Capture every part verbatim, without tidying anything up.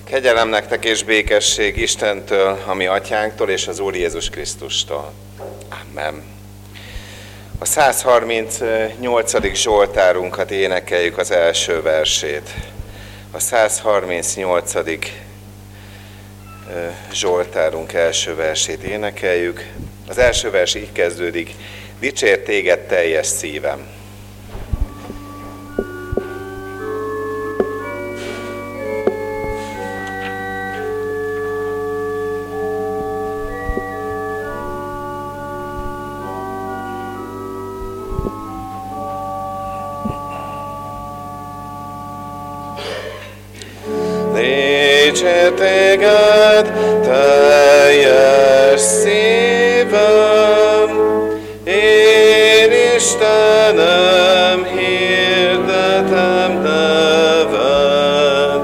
Kegyelem nektek és békesség Istentől, a mi atyánktól és az Úr Jézus Krisztustól. Amen. A száz harmincnyolcadik Zsoltárunkat énekeljük, az első versét. A száz harmincnyolcadik Zsoltárunk első versét énekeljük. Az első vers így kezdődik: Dicsér téged teljes szívem. Dicsér téged teljes szívem, én Istenem, hirdetem neved.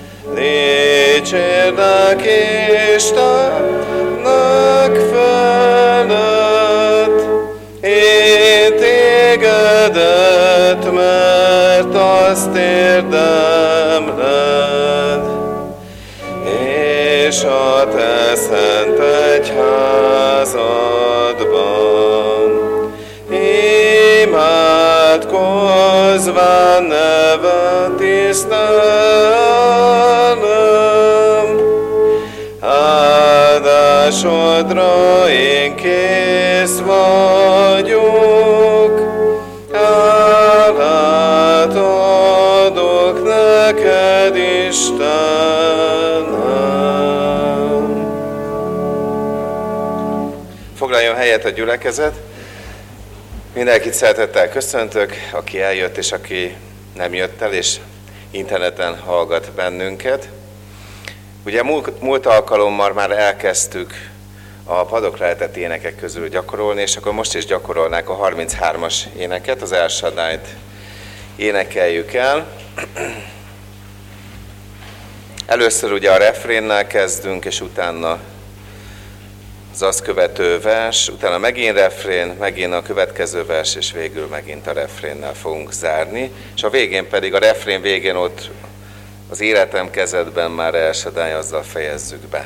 Dicsérlek Istennek felett, én tégedet, mert azt érdemled, és a te szent egyházadban imádkozván neved tisztelem. Áldásodra én kész vagyok, hálát adok neked, Istenem. Foglaljon helyet a gyülekezet. Mindenkit szeretettel köszöntök, aki eljött és aki nem jött el, és interneten hallgat bennünket. Ugye múlt, múlt alkalommal már elkezdtük a padokra lehetett énekek közül gyakorolni, és akkor most is gyakorolnák a harminchármas éneket, az El Shaddai-t énekeljük el. Először ugye a refrénnel kezdünk, és utána az azt követő vers, utána megint refrén, megint a következő vers, és végül megint a refrénnel fogunk zárni. És a végén pedig, a refrén végén ott az életem kezedben már El Shaddai, azzal fejezzük be.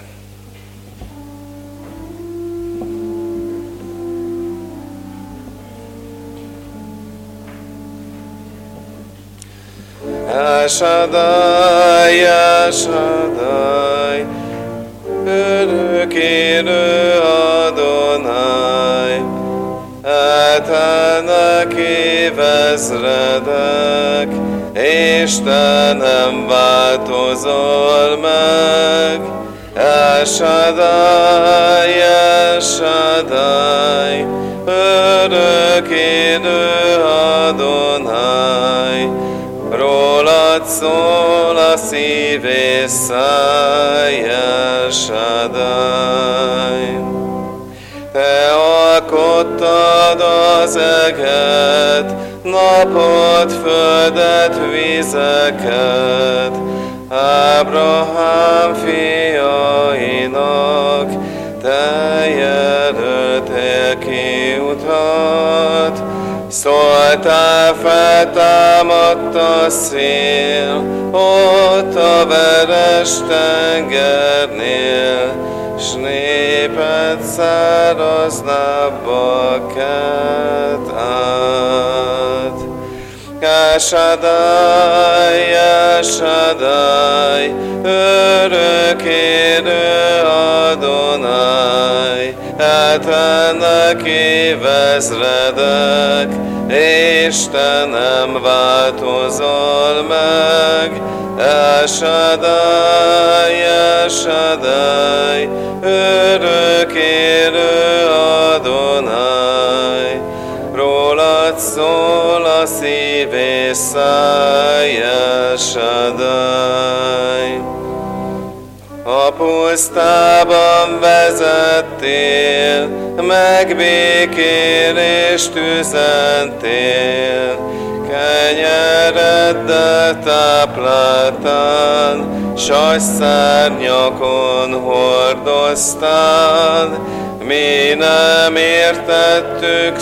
El Shaddai, El Shaddai, örök élő Adonai, eltelnek évezredek, és te nem változol meg. El Shaddai, El Shaddai, örök élő Adonai, rólad szól a szív és száj, El Shaddai. Te alkottad az eget, napot, földet, vizeket, Ábrahám fiainak te jelöltél ki utat. Szóltál, feltámadt a szél, ott a veres tengernél, s néped száraz lábbal kelt át. El Shaddai, El Shaddai, örök élő Adonai, eltelnek évezredek, és te nem változol meg. El Shaddai, El Shaddai, örök élő Adonai, rólad szól a szív és száj, El Shaddai. A pusztában vezettél, megbékélést üzentél, kenyereddel tápláltál, sasszárnyakon hordoztál. Mi nem értettük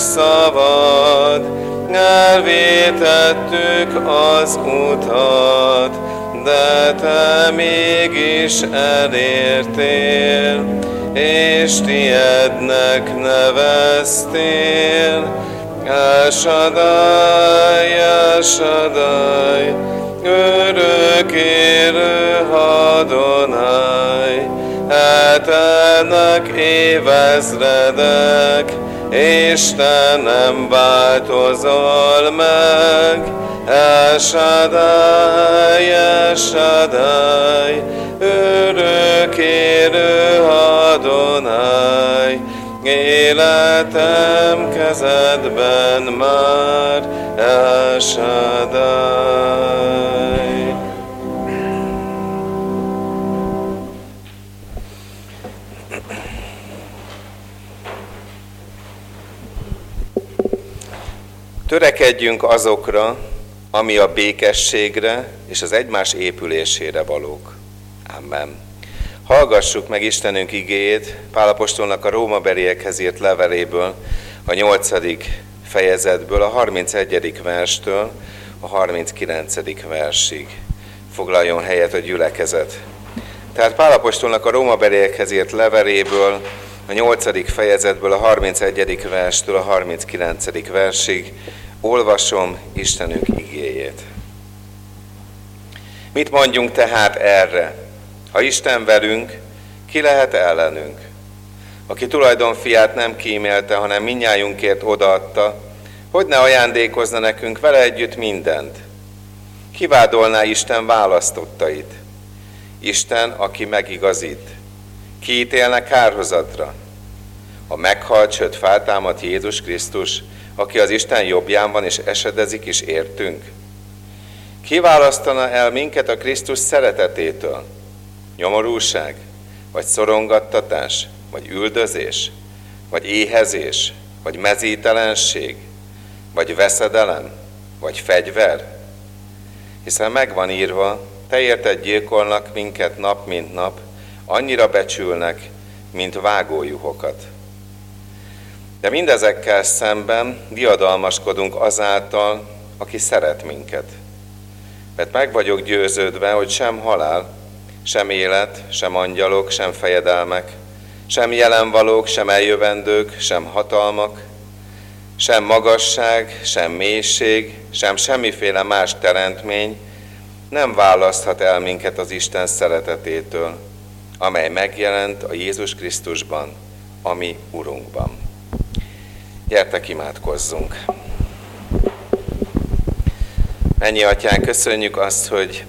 szavad, elvétettük az utat, de te mégis elértél, és tiednek neveztél. El Shaddai, El Shaddai, örökélő Adonai, eltelnek évezredek, és te nem változol meg. El Shaddai, El Shaddai, örökélő Adonai, életem kezedben már, El Shaddai. Törekedjünk azokra, ami a békességre és az egymás épülésére valók. Amen. Hallgassuk meg Istenünk igéjét Pál apostolnak a rómabeliekhez írt leveléből, a nyolcadik fejezetből, a harmincegyedik verstől a harminckilencedik versig. Foglaljon helyet a gyülekezet. Tehát Pál apostolnak a rómabeliekhez írt leveléből, a nyolcadik fejezetből, a harmincegyedik verstől a harminckilencedik versig olvasom Istenünk igéjét. Mit mondjunk tehát erre? Ha Isten velünk, ki lehet ellenünk? Aki tulajdonfiát nem kímélte, hanem mindnyájunkért odaadta, hogy ne ajándékozna nekünk vele együtt mindent? Ki vádolná Isten választottait? Isten, aki megigazít. Ki ítélne kárhozatra? A meghalt, sőt feltámadt Jézus Krisztus, aki az Isten jobbján van és esedezik is értünk. Ki választana el minket a Krisztus szeretetétől? Nyomorúság, vagy szorongattatás, vagy üldözés, vagy éhezés, vagy mezítelenség, vagy veszedelem, vagy fegyver? Hiszen megvan írva, te érted gyilkolnak minket nap mint nap, annyira becsülnek, mint vágójuhokat. De mindezekkel szemben diadalmaskodunk azáltal, aki szeret minket. Mert meg vagyok győződve, hogy sem halál, sem élet, sem angyalok, sem fejedelmek, sem jelenvalók, sem eljövendők, sem hatalmak, sem magasság, sem mélység, sem semmiféle más teremtmény nem választhat el minket az Isten szeretetétől, amely megjelent a Jézus Krisztusban, a mi Urunkban. Gyertek, imádkozzunk! Mennyi Atyánk, köszönjük azt, hogy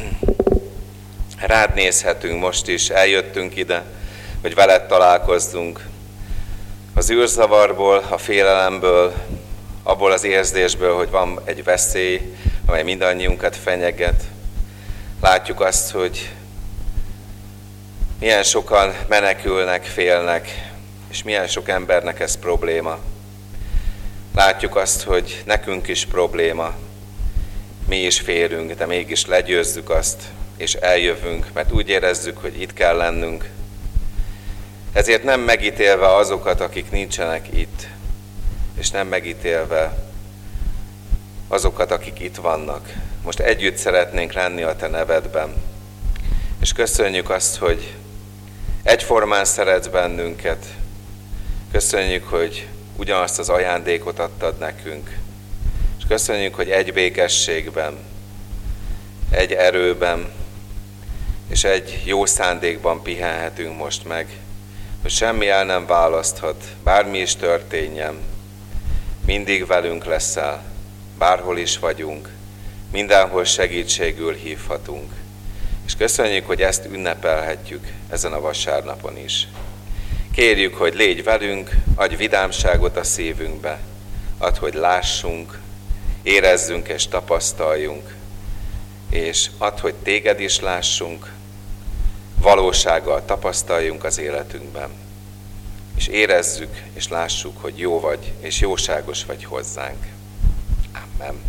rád nézhetünk most is, eljöttünk ide, hogy veled találkozzunk. Az űrzavarból, a félelemből, abból az érzésből, hogy van egy veszély, amely mindannyiunkat fenyeget. Látjuk azt, hogy milyen sokan menekülnek, félnek, és milyen sok embernek ez probléma. Látjuk azt, hogy nekünk is probléma, mi is félünk, de mégis legyőzzük azt, és eljövünk, mert úgy érezzük, hogy itt kell lennünk. Ezért nem megítélve azokat, akik nincsenek itt, és nem megítélve azokat, akik itt vannak. Most együtt szeretnénk lenni a te nevedben. És köszönjük azt, hogy egyformán szeretsz bennünket. Köszönjük, hogy ugyanazt az ajándékot adtad nekünk. És köszönjük, hogy egy békességben, egy erőben, és egy jó szándékban pihenhetünk most meg, hogy semmi el nem választhat, bármi is történjen. Mindig velünk leszel, bárhol is vagyunk, mindenhol segítségül hívhatunk. És köszönjük, hogy ezt ünnepelhetjük ezen a vasárnapon is. Kérjük, hogy légy velünk, adj vidámságot a szívünkbe, add, hogy lássunk, érezzünk és tapasztaljunk, és add, hogy téged is lássunk, valósággal tapasztaljunk az életünkben, és érezzük és lássuk, hogy jó vagy, és jóságos vagy hozzánk. Amen.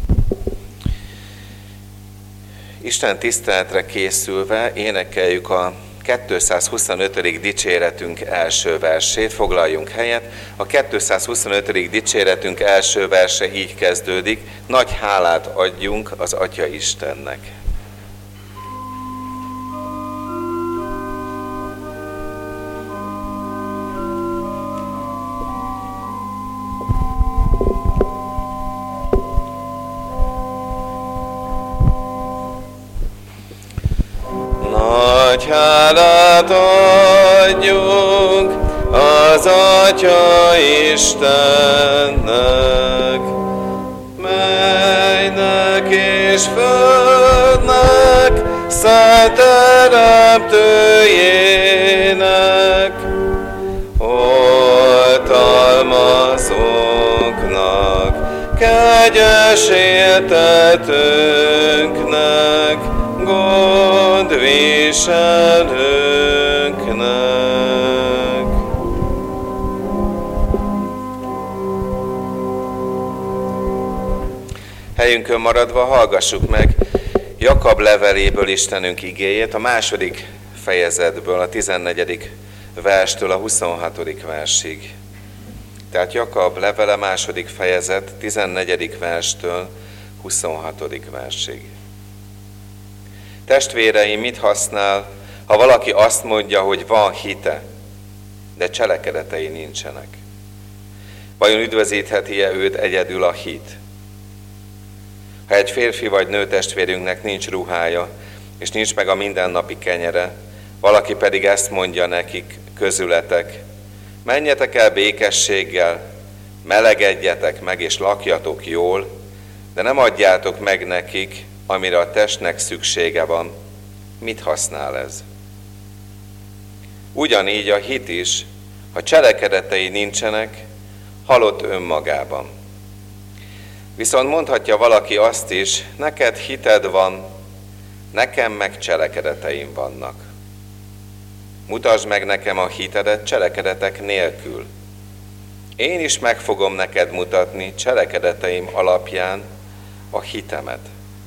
Isten tiszteletre készülve énekeljük a kétszázhuszonötödik dicséretünk első versét, foglaljunk helyet. A kétszázhuszonötödik dicséretünk első verse így kezdődik: nagy hálát adjunk az Atya Istennek. hálát adjunk az Atya Istennek, mennek és földnek, szent teremtőjének, oltalmazóknak, kegyes éltetőnknek, gondviselőnknek. Helyünkön maradva hallgassuk meg Jakab leveléből Istenünk igéjét, a második fejezetből, a tizennegyedik verstől a huszonhatodik versig. Tehát Jakab levele második fejezet, tizennegyedik verstől huszonhatodik versig. Testvéreim, mit használ, ha valaki azt mondja, hogy van hite, de cselekedetei nincsenek? Vajon üdvözítheti-e őt egyedül a hit? Ha egy férfi vagy nő testvérünknek nincs ruhája, és nincs meg a mindennapi kenyere, valaki pedig ezt mondja nekik közületek: menjetek el békességgel, melegedjetek meg és lakjatok jól, de nem adjátok meg nekik, amire a testnek szüksége van. Mit használ ez? Ugyanígy a hit is, ha cselekedetei nincsenek, halott önmagában. Viszont mondhatja valaki azt is: neked hited van, nekem meg cselekedeteim vannak. Mutasd meg nekem a hitedet cselekedetek nélkül. Én is meg fogom neked mutatni cselekedeteim alapján a hitemet.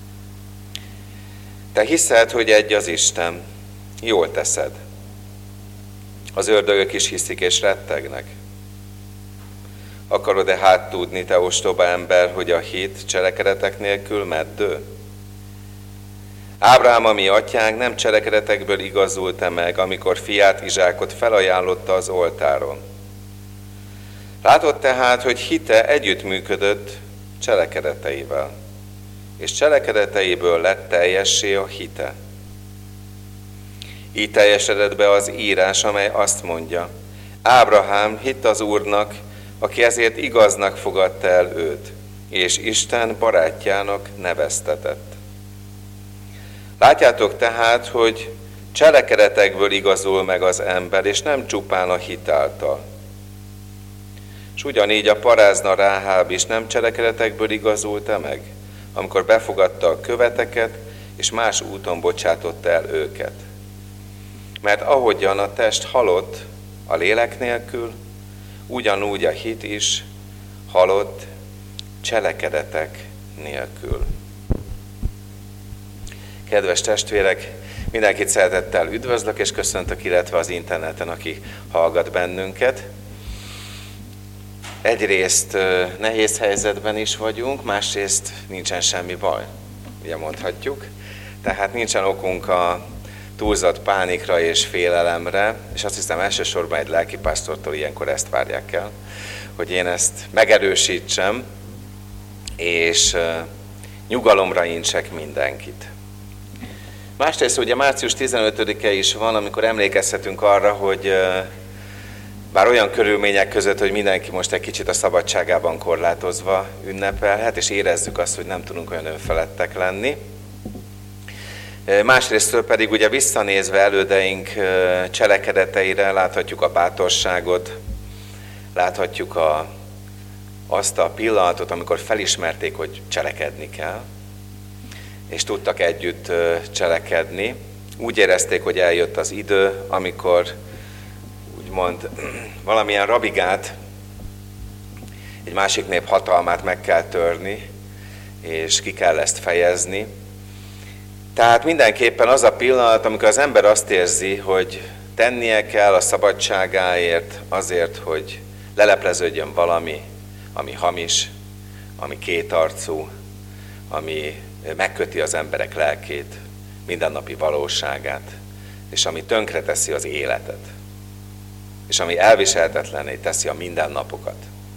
Te hiszed, hogy egy az Isten, jól teszed. Az ördögök is hiszik és rettegnek. Akarod-e hát tudni, te ostoba ember, hogy a hit cselekedetek nélkül meddő? Ábrahám, a mi atyánk, nem cselekedetekből igazult-e meg, amikor fiát, Izsákot felajánlotta az oltáron? Látod tehát, hogy hite együttműködött cselekedeteivel, és cselekedeteiből lett teljessé a hite. Így teljesedett be az írás, amely azt mondja: Ábrahám hitt az Úrnak, aki ezért igaznak fogadta el őt, és Isten barátjának neveztetett. Látjátok tehát, hogy cselekedetekből igazul meg az ember, és nem csupán a hit által. És ugyanígy a parázna Ráháb is nem cselekedetekből igazult-e meg, amikor befogadta a követeket, és más úton bocsátotta el őket. Mert ahogyan a test halott a lélek nélkül, ugyanúgy a hit is halott cselekedetek nélkül. Kedves testvérek, mindenkit szeretettel üdvözlök, és köszöntök, illetve az interneten, aki hallgat bennünket. Egyrészt nehéz helyzetben is vagyunk, másrészt nincsen semmi baj, ugye mondhatjuk. Tehát nincsen okunk a túlzott pánikra és félelemre, és azt hiszem elsősorban egy lelkipásztortól ilyenkor ezt várják el, hogy én ezt megerősítsem, és nyugalomra intsek mindenkit. Másrészt ugye március tizenötödike is van, amikor emlékezhetünk arra, hogy bár olyan körülmények között, hogy mindenki most egy kicsit a szabadságában korlátozva ünnepelhet, és érezzük azt, hogy nem tudunk olyan önfeledtek lenni. Másrésztől pedig ugye visszanézve elődeink cselekedeteire láthatjuk a bátorságot, láthatjuk a, azt a pillanatot, amikor felismerték, hogy cselekedni kell, és tudtak együtt cselekedni. Úgy érezték, hogy eljött az idő, amikor úgymond valamilyen rabigát, egy másik nép hatalmát meg kell törni, és ki kell ezt fejezni. Tehát mindenképpen az a pillanat, amikor az ember azt érzi, hogy tennie kell a szabadságáért, azért, hogy lelepleződjön valami, ami hamis, ami kétarcú, ami megköti az emberek lelkét, mindennapi valóságát, és ami tönkreteszi az életet, és ami elviselhetetlenné teszi a mindennapokat.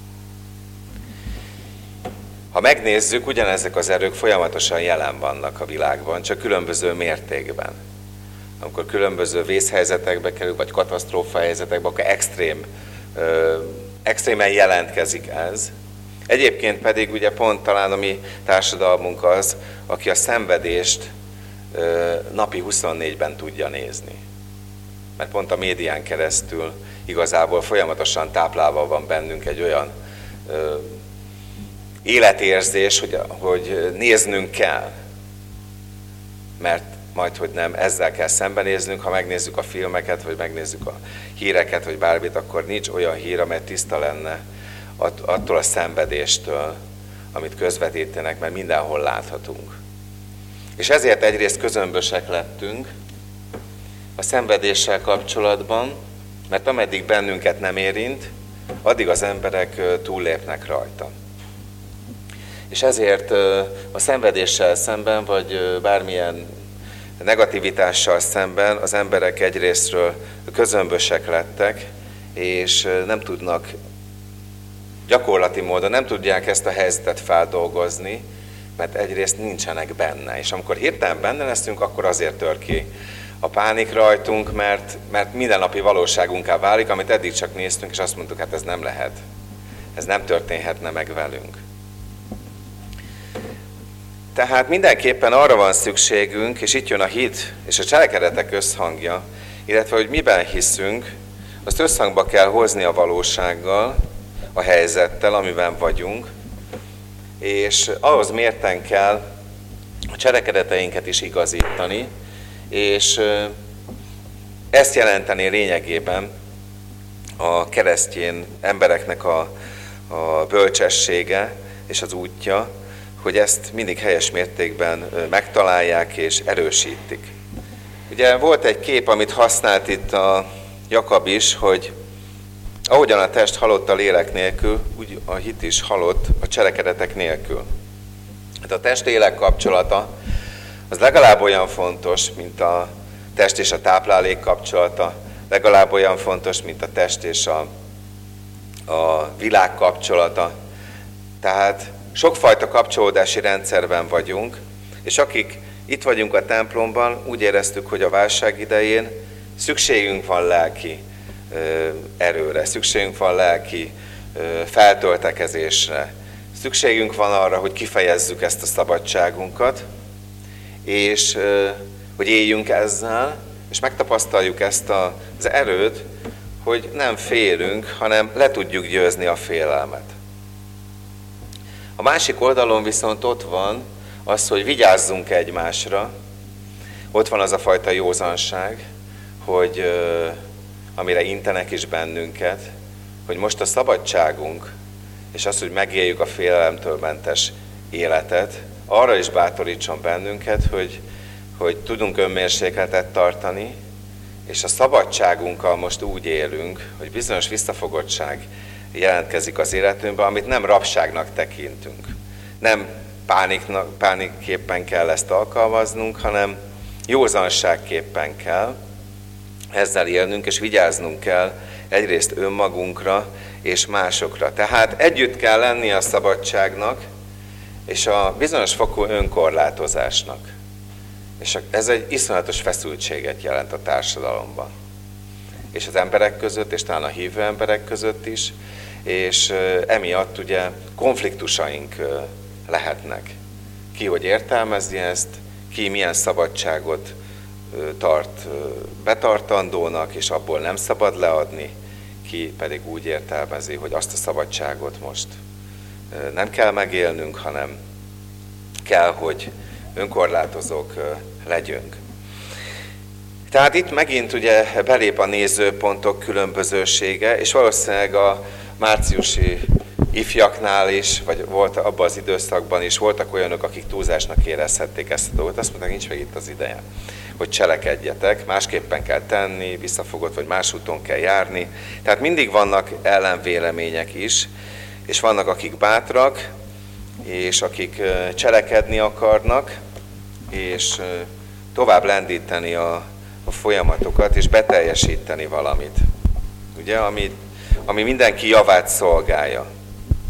Ha megnézzük, ugyanezek az erők folyamatosan jelen vannak a világban, csak különböző mértékben. amikor különböző vészhelyzetekbe kerül, vagy katasztrófa helyzetekbe, akkor extrém, ö, extrémen jelentkezik ez. Egyébként pedig ugye pont talán a mi társadalmunk az, aki a szenvedést ö, napi huszonnégyben tudja nézni. Mert pont a médián keresztül igazából folyamatosan táplálva van bennünk egy olyan ö, életérzés, hogy, hogy néznünk kell. Mert majd, hogy nem, ezzel kell szembenéznünk, ha megnézzük a filmeket, vagy megnézzük a híreket, vagy bármit, akkor nincs olyan hír, amely tiszta lenne attól a szenvedéstől, amit közvetítenek, mert mindenhol láthatunk. És ezért egyrészt közömbösek lettünk a szenvedéssel kapcsolatban, mert ameddig bennünket nem érint, addig az emberek túllépnek rajta. És ezért a szenvedéssel szemben, vagy bármilyen negativitással szemben az emberek egyrésztről közömbösek lettek, és nem tudnak gyakorlati módon, nem tudják ezt a helyzetet feldolgozni, mert egyrészt nincsenek benne. És amikor hirtelen benne leszünk, akkor azért tör ki a pánik rajtunk, mert, mert mindennapi valóságunká válik, amit eddig csak néztünk, és azt mondtuk, hát ez nem lehet. Ez nem történhetne meg velünk. Tehát mindenképpen arra van szükségünk, és itt jön a hit és a cselekedetek összhangja, illetve hogy miben hiszünk, azt összhangba kell hozni a valósággal, a helyzettel, amiben vagyunk, és ahhoz mérten kell a cselekedeteinket is igazítani, és ezt jelenteni lényegében a keresztény embereknek a, a bölcsessége és az útja, hogy ezt mindig helyes mértékben megtalálják és erősítik. Ugye volt egy kép, amit használt itt a Jakab is, hogy ahogyan a test halott a lélek nélkül, úgy a hit is halott a cselekedetek nélkül. Hát a test-lélek kapcsolata az legalább olyan fontos, mint a test és a táplálék kapcsolata, legalább olyan fontos, mint a test és a, a világ kapcsolata. Tehát sokfajta kapcsolódási rendszerben vagyunk, és akik itt vagyunk a templomban, úgy éreztük, hogy a válság idején szükségünk van lelki ö, erőre, szükségünk van lelki ö, feltöltekezésre, szükségünk van arra, hogy kifejezzük ezt a szabadságunkat, és ö, hogy éljünk ezzel, és megtapasztaljuk ezt a, az erőt, hogy nem félünk, hanem le tudjuk győzni a félelmet. A másik oldalon viszont ott van az, hogy vigyázzunk egymásra. Ott van az a fajta józanság, hogy amire intenek is bennünket, hogy most a szabadságunk, és az, hogy megéljük a félelemtől mentes életet, arra is bátorítson bennünket, hogy, hogy tudunk önmérsékletet tartani, és a szabadságunkkal most úgy élünk, hogy bizonyos visszafogottság jelentkezik az életünkben, amit nem rabságnak tekintünk. Nem pániknak, pánikképpen kell ezt alkalmaznunk, hanem józanságképpen kell ezzel élnünk, és vigyáznunk kell egyrészt önmagunkra és másokra. Tehát együtt kell lenni a szabadságnak és a bizonyos fokú önkorlátozásnak. És ez egy iszonyatos feszültséget jelent a társadalomban. És az emberek között, és talán a hívő emberek között is, és emiatt ugye konfliktusaink lehetnek. Ki hogy értelmezi ezt, ki milyen szabadságot tart betartandónak, és abból nem szabad leadni, ki pedig úgy értelmezi, hogy azt a szabadságot most nem kell megélnünk, hanem kell, hogy önkorlátozók legyünk. Tehát itt megint ugye belép a nézőpontok különbözősége, és valószínűleg a márciusi ifjaknál is, vagy volt abban az időszakban is voltak olyanok, akik túlzásnak érezhették ezt a dolgot. Azt mondták, nincs meg itt az ideje, hogy cselekedjetek, másképpen kell tenni, visszafogott, vagy más úton kell járni. Tehát mindig vannak ellenvélemények is, és vannak, akik bátrak, és akik cselekedni akarnak, és tovább lendíteni a, a folyamatokat, és beteljesíteni valamit, ugye, ami, ami mindenki javát szolgálja.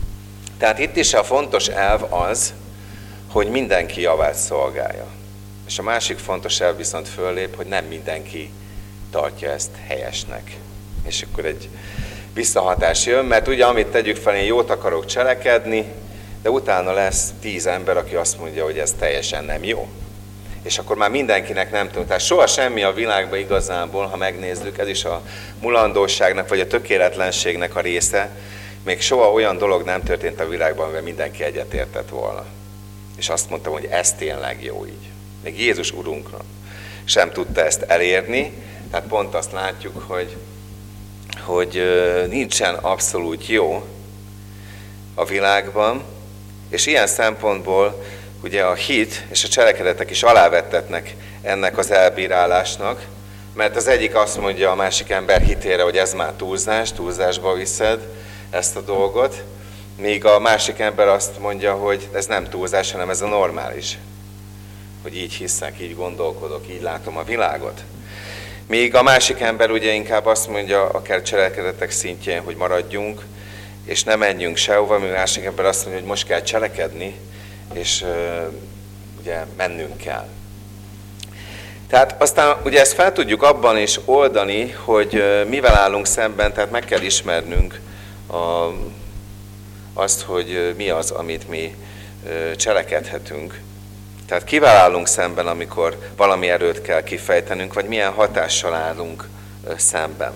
Tehát itt is a fontos elv az, hogy mindenki javát szolgálja. És És a másik fontos elv viszont föllép, hogy nem mindenki tartja ezt helyesnek. És akkor egy visszahatás jön, mert ugye amit tegyük fel, én jót akarok cselekedni, de utána lesz tíz ember, aki azt mondja, hogy ez teljesen nem jó. És akkor már mindenkinek nem tudom. Tehát soha semmi a világban igazából, ha megnézzük, ez is a mulandóságnak vagy a tökéletlenségnek a része, még soha olyan dolog nem történt a világban, amivel mindenki egyetértett volna. És azt mondtam, hogy ez tényleg jó így. Még Jézus Urunkra sem tudta ezt elérni, tehát pont azt látjuk, hogy, hogy nincsen abszolút jó a világban, és ilyen szempontból ugye a hit és a cselekedetek is alávettetnek ennek az elbírálásnak, mert az egyik azt mondja a másik ember hitére, hogy ez már túlzás, túlzásba viszed ezt a dolgot, míg a másik ember azt mondja, hogy ez nem túlzás, hanem ez a normális. Hogy így hiszek, így gondolkodok, így látom a világot. Míg a másik ember ugye inkább azt mondja, akár cselekedetek szintjén, hogy maradjunk, és ne menjünk sehova, míg a másik ember azt mondja, hogy most kell cselekedni, és uh, ugye mennünk kell. Tehát aztán ugye ezt fel tudjuk abban is oldani, hogy uh, mivel állunk szemben, tehát meg kell ismernünk a, azt, hogy uh, mi az, amit mi uh, cselekedhetünk. Tehát kivel állunk szemben, amikor valami erőt kell kifejtenünk, vagy milyen hatással állunk uh, szemben.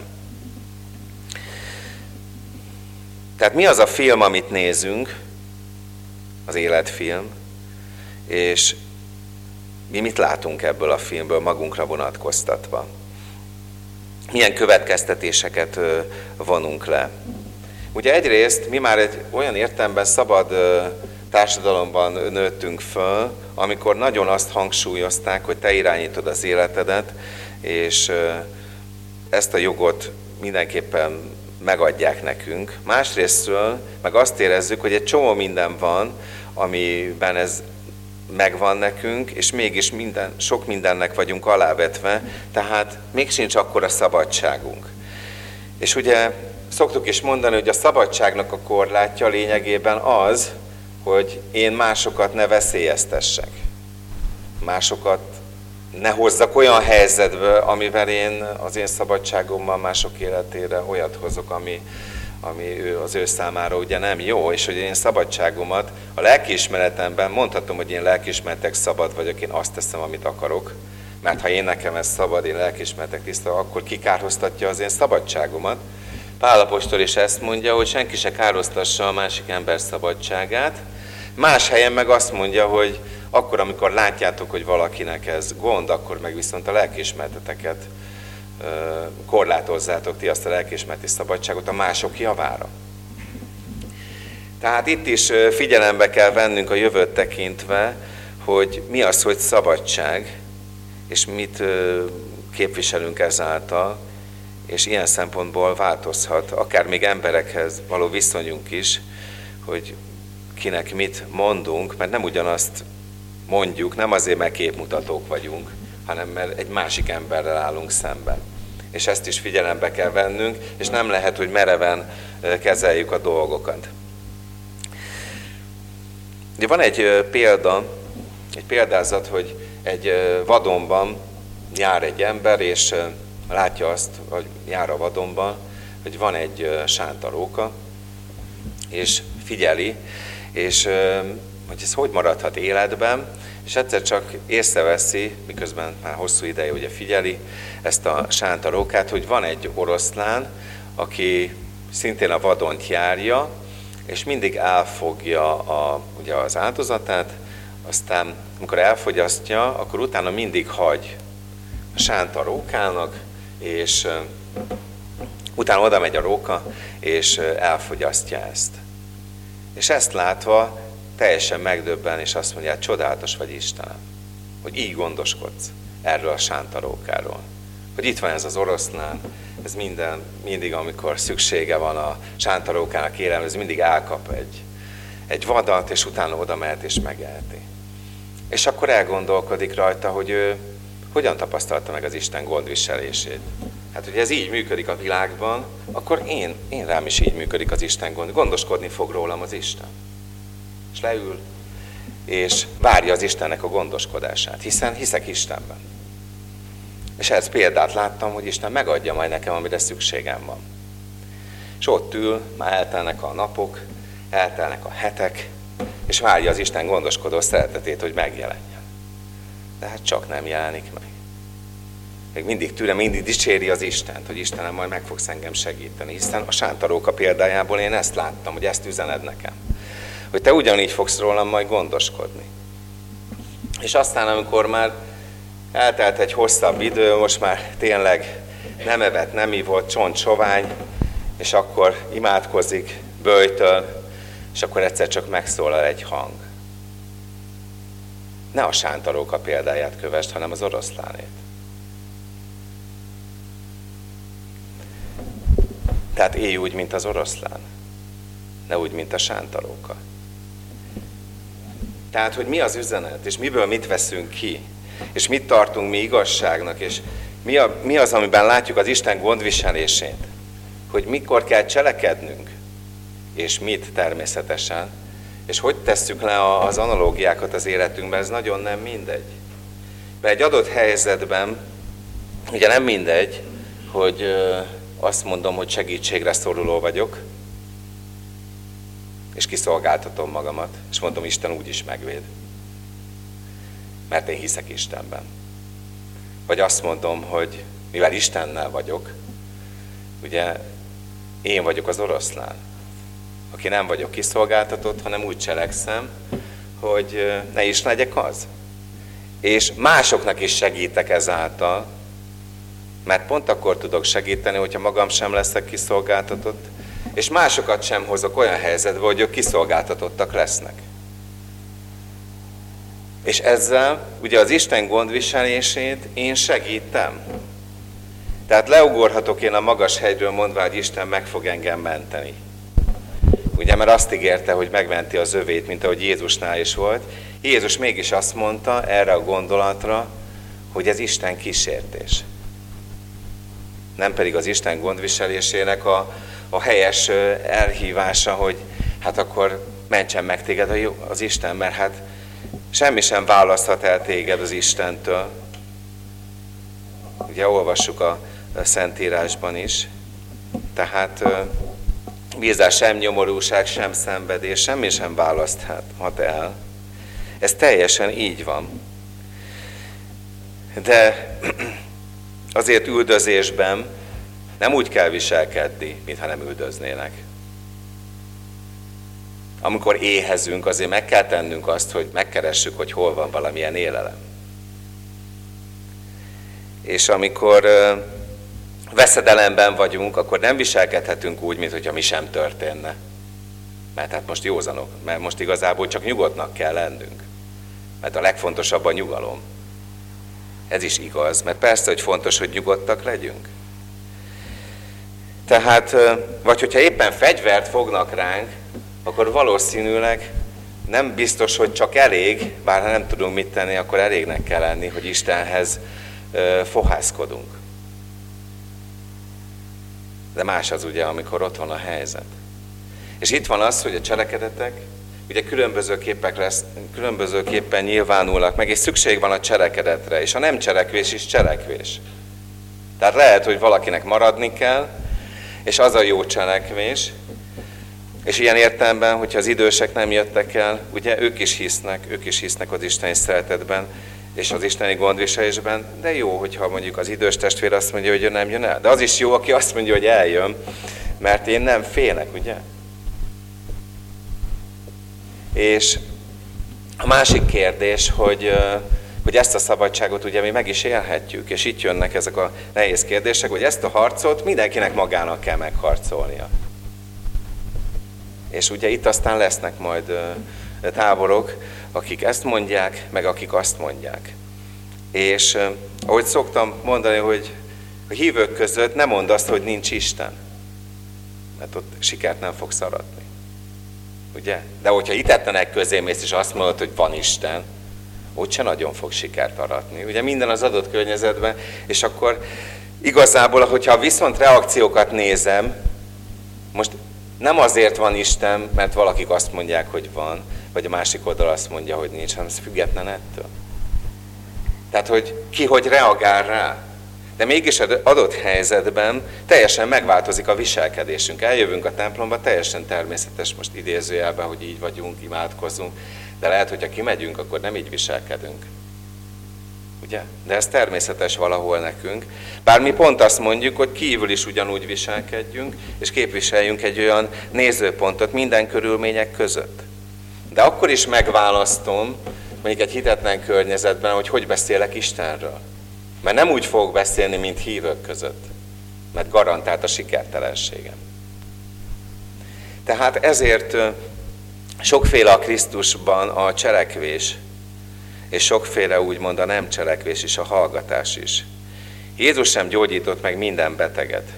Tehát mi az a film, amit nézünk, az életfilm, és mi mit látunk ebből a filmből magunkra vonatkoztatva? Milyen következtetéseket vonunk le? Ugye egyrészt mi már egy olyan értelemben szabad társadalomban nőttünk föl, amikor nagyon azt hangsúlyozták, hogy te irányítod az életedet, és ezt a jogot mindenképpen megadják nekünk. Másrésztről meg azt érezzük, hogy egy csomó minden van, amiben ez megvan nekünk, és mégis minden, sok mindennek vagyunk alávetve, tehát még sincs akkora szabadságunk. És ugye szoktuk is mondani, hogy a szabadságnak a korlátja lényegében az, hogy én másokat ne veszélyeztessek. Másokat ne hozzak olyan helyzetbe, amivel én az én szabadságommal mások életére olyat hozok, ami, ami ő, az ő számára ugye nem jó, és hogy én szabadságomat a lelkiismeretemben mondhatom, hogy én lelkiismeretek szabad vagyok, én azt teszem, amit akarok, mert ha én nekem ez szabad, én lelkiismeretek tiszta, akkor ki kárhoztatja az én szabadságomat. Pál apostol is ezt mondja, hogy senki se kárhoztassa a másik ember szabadságát. Más helyen meg azt mondja, hogy akkor, amikor látjátok, hogy valakinek ez gond, akkor meg viszont a lelkiismereteket korlátozzátok ti azt a lelkiismereti szabadságot a mások javára. Tehát itt is figyelembe kell vennünk a jövőt tekintve, hogy mi az, hogy szabadság, és mit képviselünk ezáltal, és ilyen szempontból változhat, akár még emberekhez való viszonyunk is, hogy kinek mit mondunk, mert nem ugyanazt mondjuk, nem azért, mert képmutatók vagyunk, hanem mert egy másik emberrel állunk szemben. És ezt is figyelembe kell vennünk, és nem lehet, hogy mereven kezeljük a dolgokat. De van egy példa, egy példázat, hogy egy vadonban jár egy ember, és látja azt, hogy jár a vadonban, hogy van egy sántaróka, és figyeli, és hogy ez hogy maradhat életben, és egyszer csak észreveszi, miközben már hosszú ideje ugye figyeli ezt a sántarókát, hogy van egy oroszlán, aki szintén a vadont járja, és mindig elfogja a, ugye az áldozatát, aztán amikor elfogyasztja, akkor utána mindig hagy a sántarókának, és uh, utána oda megy a róka, és uh, elfogyasztja ezt. És ezt látva teljesen megdöbben, és azt mondja, csodálatos vagy Istenem, hogy így gondoskodsz erről a sántarókáról. Hogy itt van ez az oroszlán, ez minden, mindig, amikor szüksége van a sántarókának élelme, ez mindig elkap egy, egy vadat, és utána oda mehet és megeheti. És akkor elgondolkodik rajta, hogy ő hogyan tapasztalta meg az Isten gondviselését. Hát, hogy ez így működik a világban, akkor én, én rám is így működik az Isten gond. Gondoskodni fog rólam az Isten. És leül, és várja az Istennek a gondoskodását, hiszen hiszek Istenben. És ehhez példát láttam, hogy Isten megadja majd nekem, amire szükségem van. És ott ül, már eltelnek a napok, eltelnek a hetek, és várja az Isten gondoskodó szeretetét, hogy megjelenjen. De hát csak nem jelenik meg. Még mindig tőlem, mindig dicséri az Istent, hogy Istenem, majd meg fogsz engem segíteni. Hiszen a sántaróka példájából én ezt láttam, hogy ezt üzened nekem. Hogy te ugyanígy fogsz rólam majd gondoskodni. És aztán, amikor már eltelt egy hosszabb idő, most már tényleg nem evett, nem ivott, csontsovány, és akkor imádkozik, böjtöl, és akkor egyszer csak megszólal egy hang. Ne a sántaróka példáját kövesd, hanem az oroszlánét. Tehát élj úgy, mint az oroszlán, ne úgy, mint a sántaróka. Tehát, hogy mi az üzenet, és miből mit veszünk ki, és mit tartunk mi igazságnak, és mi, a, mi az, amiben látjuk az Isten gondviselését, hogy mikor kell cselekednünk, és mit természetesen, és hogy tesszük le az analógiákat az életünkben, ez nagyon nem mindegy. Mert egy adott helyzetben, ugye nem mindegy, hogy azt mondom, hogy segítségre szoruló vagyok, és kiszolgáltatom magamat, és mondom, Isten úgyis megvéd. Mert én hiszek Istenben. Vagy azt mondom, hogy mivel Istennel vagyok, ugye én vagyok az oroszlán, aki nem vagyok kiszolgáltatott, hanem úgy cselekszem, hogy ne is legyek az. És másoknak is segítek ezáltal, mert pont akkor tudok segíteni, hogyha magam sem leszek kiszolgáltatott, és másokat sem hozok olyan helyzetbe, hogy ők kiszolgáltatottak lesznek. És ezzel ugye az Isten gondviselését én segítem. Tehát leugorhatok én a magas hegyről mondva, hogy Isten meg fog engem menteni. Ugye, mert azt ígérte, hogy megmenti az övét, mint ahogy Jézusnál is volt. Jézus mégis azt mondta erre a gondolatra, hogy ez Isten kísértés. Nem pedig az Isten gondviselésének a, a helyes elhívása, hogy hát akkor mentsen meg téged az Isten, mert hát semmi sem választhat el téged az Istentől. Ugye olvassuk a Szentírásban is. Tehát bízás, sem nyomorúság, sem szenvedés, semmi sem választhat el. Ez teljesen így van. De azért üldözésben nem úgy kell viselkedni, mintha nem üldöznének. Amikor éhezünk, azért meg kell tennünk azt, hogy megkeressük, hogy hol van valamilyen élelem. És amikor veszedelemben vagyunk, akkor nem viselkedhetünk úgy, mintha mi sem történne. Mert hát most józanok, mert most igazából csak nyugodtnak kell lennünk. Mert a legfontosabb a nyugalom. Ez is igaz, mert persze, hogy fontos, hogy nyugodtak legyünk. Tehát, vagy hogyha éppen fegyvert fognak ránk, akkor valószínűleg nem biztos, hogy csak elég, bár ha nem tudunk mit tenni, akkor elégnek kell lenni, hogy Istenhez fohászkodunk. De más az ugye, amikor ott van a helyzet. És itt van az, hogy a cselekedetek ugye különbözőképpen, lesz, különbözőképpen nyilvánulnak meg, és szükség van a cselekedetre, és a nem cselekvés is cselekvés. Tehát lehet, hogy valakinek maradni kell, és az a jó cselekvés, és ilyen értelemben, hogyha az idősek nem jöttek el, ugye ők is hisznek, ők is hisznek az isteni szeretetben, és az isteni gondviselésben, de jó, hogyha mondjuk az idős testvér azt mondja, hogy ő nem jön el. De az is jó, aki azt mondja, hogy eljön, mert én nem félek, ugye? És a másik kérdés, hogy, hogy ezt a szabadságot ugye mi meg is élhetjük, és itt jönnek ezek a nehéz kérdések, hogy ezt a harcot mindenkinek magának kell megharcolnia. És ugye itt aztán lesznek majd táborok, akik ezt mondják, meg akik azt mondják. És ahogy szoktam mondani, hogy a hívők között nem mondd azt, hogy nincs Isten, mert ott sikert nem fogsz aratni. Ugye? De hogyha hitetlenek közé mész, és azt mondod, hogy van Isten, ott se nagyon fog sikert aratni. Ugye minden az adott környezetben, és akkor igazából, hogyha a viszont reakciókat nézem, most nem azért van Isten, mert valakik azt mondják, hogy van, vagy a másik oldal azt mondja, hogy nincs, hanem ez független ettől. Tehát, hogy ki hogy reagál rá. De mégis adott helyzetben teljesen megváltozik a viselkedésünk. Eljövünk a templomba, teljesen természetes, most idézőjelben, hogy így vagyunk, imádkozunk, de lehet, hogyha kimegyünk, akkor nem így viselkedünk. Ugye? De ez természetes valahol nekünk. Bár mi pont azt mondjuk, hogy kívül is ugyanúgy viselkedjünk, és képviseljünk egy olyan nézőpontot minden körülmények között. De akkor is megválasztom, mondjuk egy hitetlen környezetben, hogy hogy beszélek Istenről. Mert nem úgy fogok beszélni, mint hívők között. Mert garantált a sikertelenségem. Tehát ezért sokféle a Krisztusban a cselekvés, és sokféle úgymond a nem cselekvés is, a hallgatás is. Jézus sem gyógyított meg minden beteget.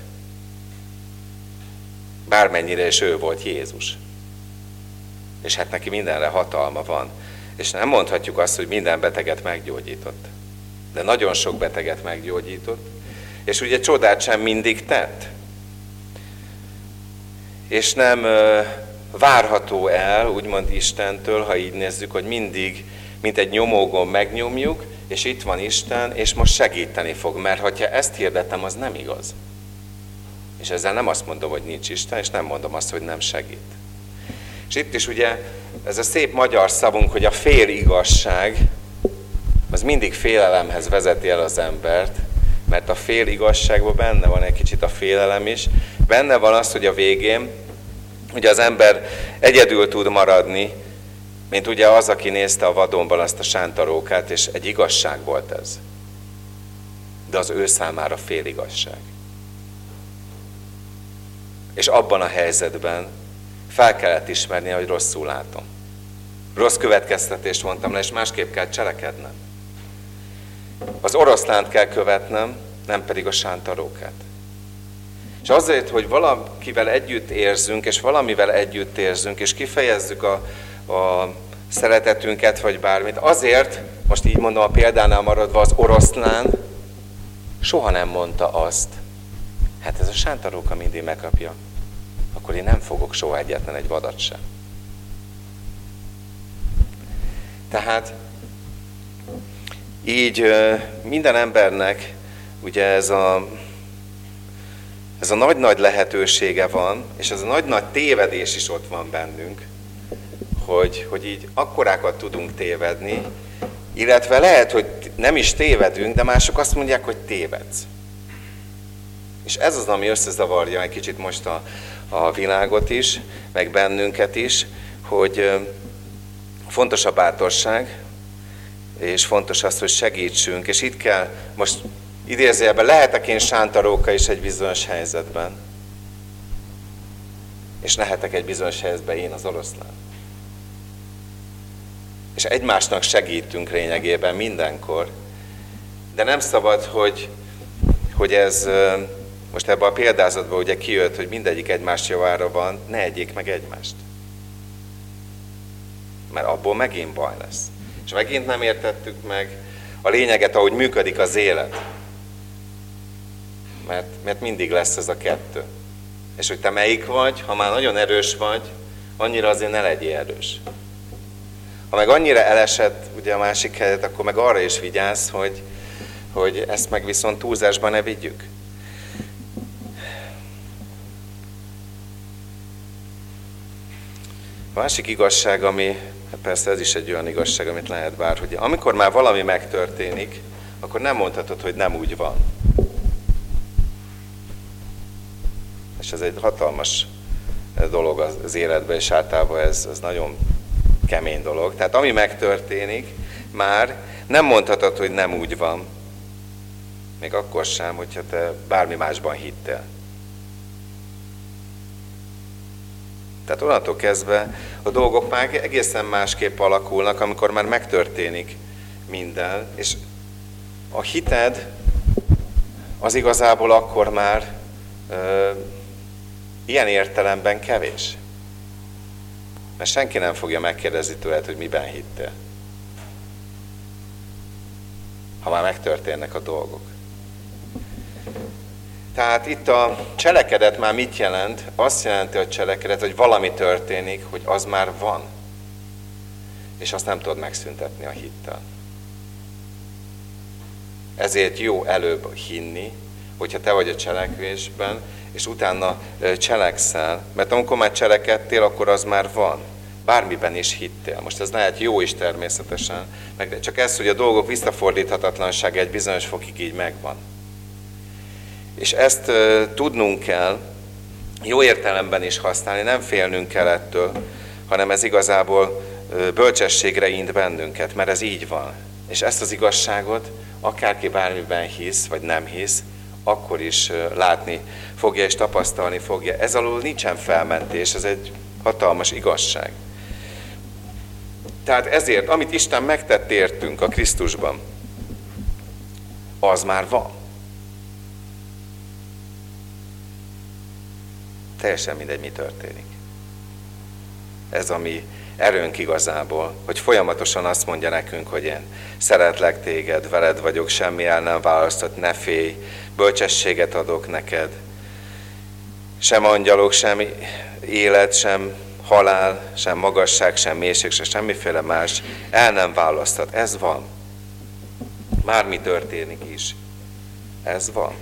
Bármennyire is ő volt Jézus. És hát neki mindenre hatalma van. És nem mondhatjuk azt, hogy minden beteget meggyógyított. De nagyon sok beteget meggyógyított. És ugye csodát sem mindig tett. És nem ö, várható el, úgymond Istentől, ha így nézzük, hogy mindig, mint egy nyomógon megnyomjuk, és itt van Isten, és most segíteni fog. Mert ha ezt hirdetem, az nem igaz. És ezzel nem azt mondom, hogy nincs Isten, és nem mondom azt, hogy nem segít. És itt is ugye ez a szép magyar szavunk, hogy a fél igazság, az mindig félelemhez vezeti el az embert, mert a fél igazságban benne van egy kicsit a félelem is. Benne van az, hogy a végén, ugye az ember egyedül tud maradni, mint ugye az, aki nézte a vadonban azt a sántarókát, és egy igazság volt ez. De az ő számára fél igazság. És abban a helyzetben fel kellett ismernie, hogy rosszul látom. Rossz következtetést mondtam le, és másképp kell cselekednem. Az oroszlánt kell követnem, nem pedig a sántarókát. És azért, hogy valakivel együtt érzünk, és valamivel együtt érzünk, és kifejezzük a, a szeretetünket, vagy bármit, azért, most így mondom a példánál maradva, az oroszlán soha nem mondta azt, hát ez a sántaróka mindig megkapja, akkor én nem fogok soha egyetlen egy vadat sem. Tehát így minden embernek ugye ez a, ez a nagy-nagy lehetősége van, és ez a nagy-nagy tévedés is ott van bennünk, hogy, hogy így akkorákat tudunk tévedni, illetve lehet, hogy nem is tévedünk, de mások azt mondják, hogy tévedsz. És ez az, ami összezavarja egy kicsit most a, a világot is, meg bennünket is, hogy fontos a bátorság, és fontos az, hogy segítsünk, és itt kell, most idézőjelben, lehetek én sántaróka is egy bizonyos helyzetben, és lehetek egy bizonyos helyzetben én az oroszlán. És egymásnak segítünk lényegében mindenkor, de nem szabad, hogy, hogy ez most ebben a példázatban ugye kijött, hogy mindegyik egymás javára van, ne egyék meg egymást. Mert abból megint baj lesz. És megint nem értettük meg a lényeget, ahogy működik az élet. Mert, mert mindig lesz ez a kettő. És hogy te melyik vagy, ha már nagyon erős vagy, annyira azért ne legyél erős. Ha meg annyira elesett ugye a másik helyet, akkor meg arra is vigyázz, hogy, hogy ezt meg viszont túlzásban ne vigyük. A másik igazság, ami, persze ez is egy olyan igazság, amit lehet bár, hogy amikor már valami megtörténik, akkor nem mondhatod, hogy nem úgy van. És ez egy hatalmas dolog az életben, és általában ez, ez nagyon kemény dolog. Tehát ami megtörténik, már nem mondhatod, hogy nem úgy van. Még akkor sem, hogyha te bármi másban hittél. Tehát onnantól kezdve a dolgok már egészen másképp alakulnak, amikor már megtörténik minden, és a hited az igazából akkor már ö, ilyen értelemben kevés. Mert senki nem fogja megkérdezni tőled, hogy miben hittél. Ha már megtörténnek a dolgok. Tehát itt a cselekedet már mit jelent? Azt jelenti a cselekedet, hogy valami történik, hogy az már van. és azt nem tudod megszüntetni a hittel. Ezért jó előbb hinni, hogyha te vagy a cselekvésben, és utána cselekszel, mert amikor már cselekedtél, akkor az már van. Bármiben is hittél. Most ez lehet jó is természetesen, meg csak ez, hogy a dolgok visszafordíthatatlansága egy bizonyos fokig így megvan. És ezt uh, tudnunk kell, jó értelemben is használni, nem félnünk kell ettől, hanem ez igazából uh, bölcsességre int bennünket, mert ez így van. És ezt az igazságot akárki bármiben hisz, vagy nem hisz, akkor is uh, látni fogja és tapasztalni fogja. Ez alól nincsen felmentés, ez egy hatalmas igazság. Tehát ezért, amit Isten megtett értünk a Krisztusban, az már van. Teljesen mindegy, mi történik. Ez a mi erőnk igazából, hogy folyamatosan azt mondja nekünk, hogy én szeretlek téged, veled vagyok, semmi el nem választott, ne félj, bölcsességet adok neked. Sem angyalok, sem élet, sem halál, sem magasság, sem mélység, sem semmiféle más el nem választhat. Ez van. Bármi történik is. Ez van.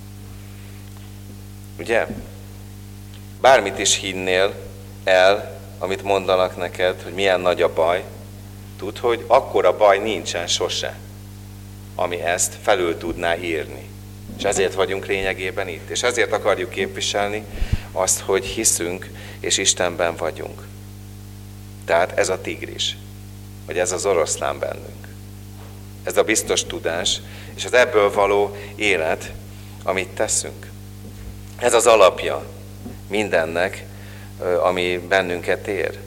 Ugye? Bármit is hinnél el, amit mondanak neked, hogy milyen nagy a baj, tudd, hogy akkora baj nincsen sose, ami ezt felül tudná írni. És ezért vagyunk lényegében itt. És ezért akarjuk képviselni azt, hogy hiszünk, és Istenben vagyunk. Tehát ez a tigris, vagy ez az oroszlán bennünk. Ez a biztos tudás, és az ebből való élet, amit teszünk. Ez az alapja mindennek, ami bennünket ér.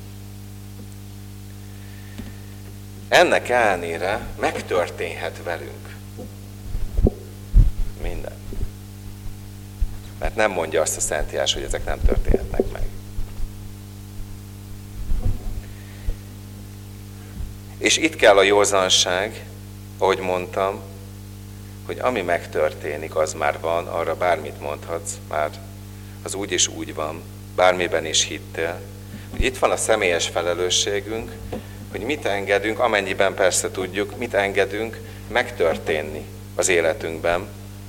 Ennek ellenére megtörténhet velünk minden. Mert nem mondja azt a Szentírás, hogy ezek nem történhetnek meg. És itt kell a józanság, ahogy mondtam, hogy ami megtörténik, az már van, arra bármit mondhatsz, már az úgy is úgy van, bármiben is hittél. Hogy itt van a személyes felelősségünk, hogy mit engedünk, amennyiben persze tudjuk, mit engedünk megtörténni az életünkben.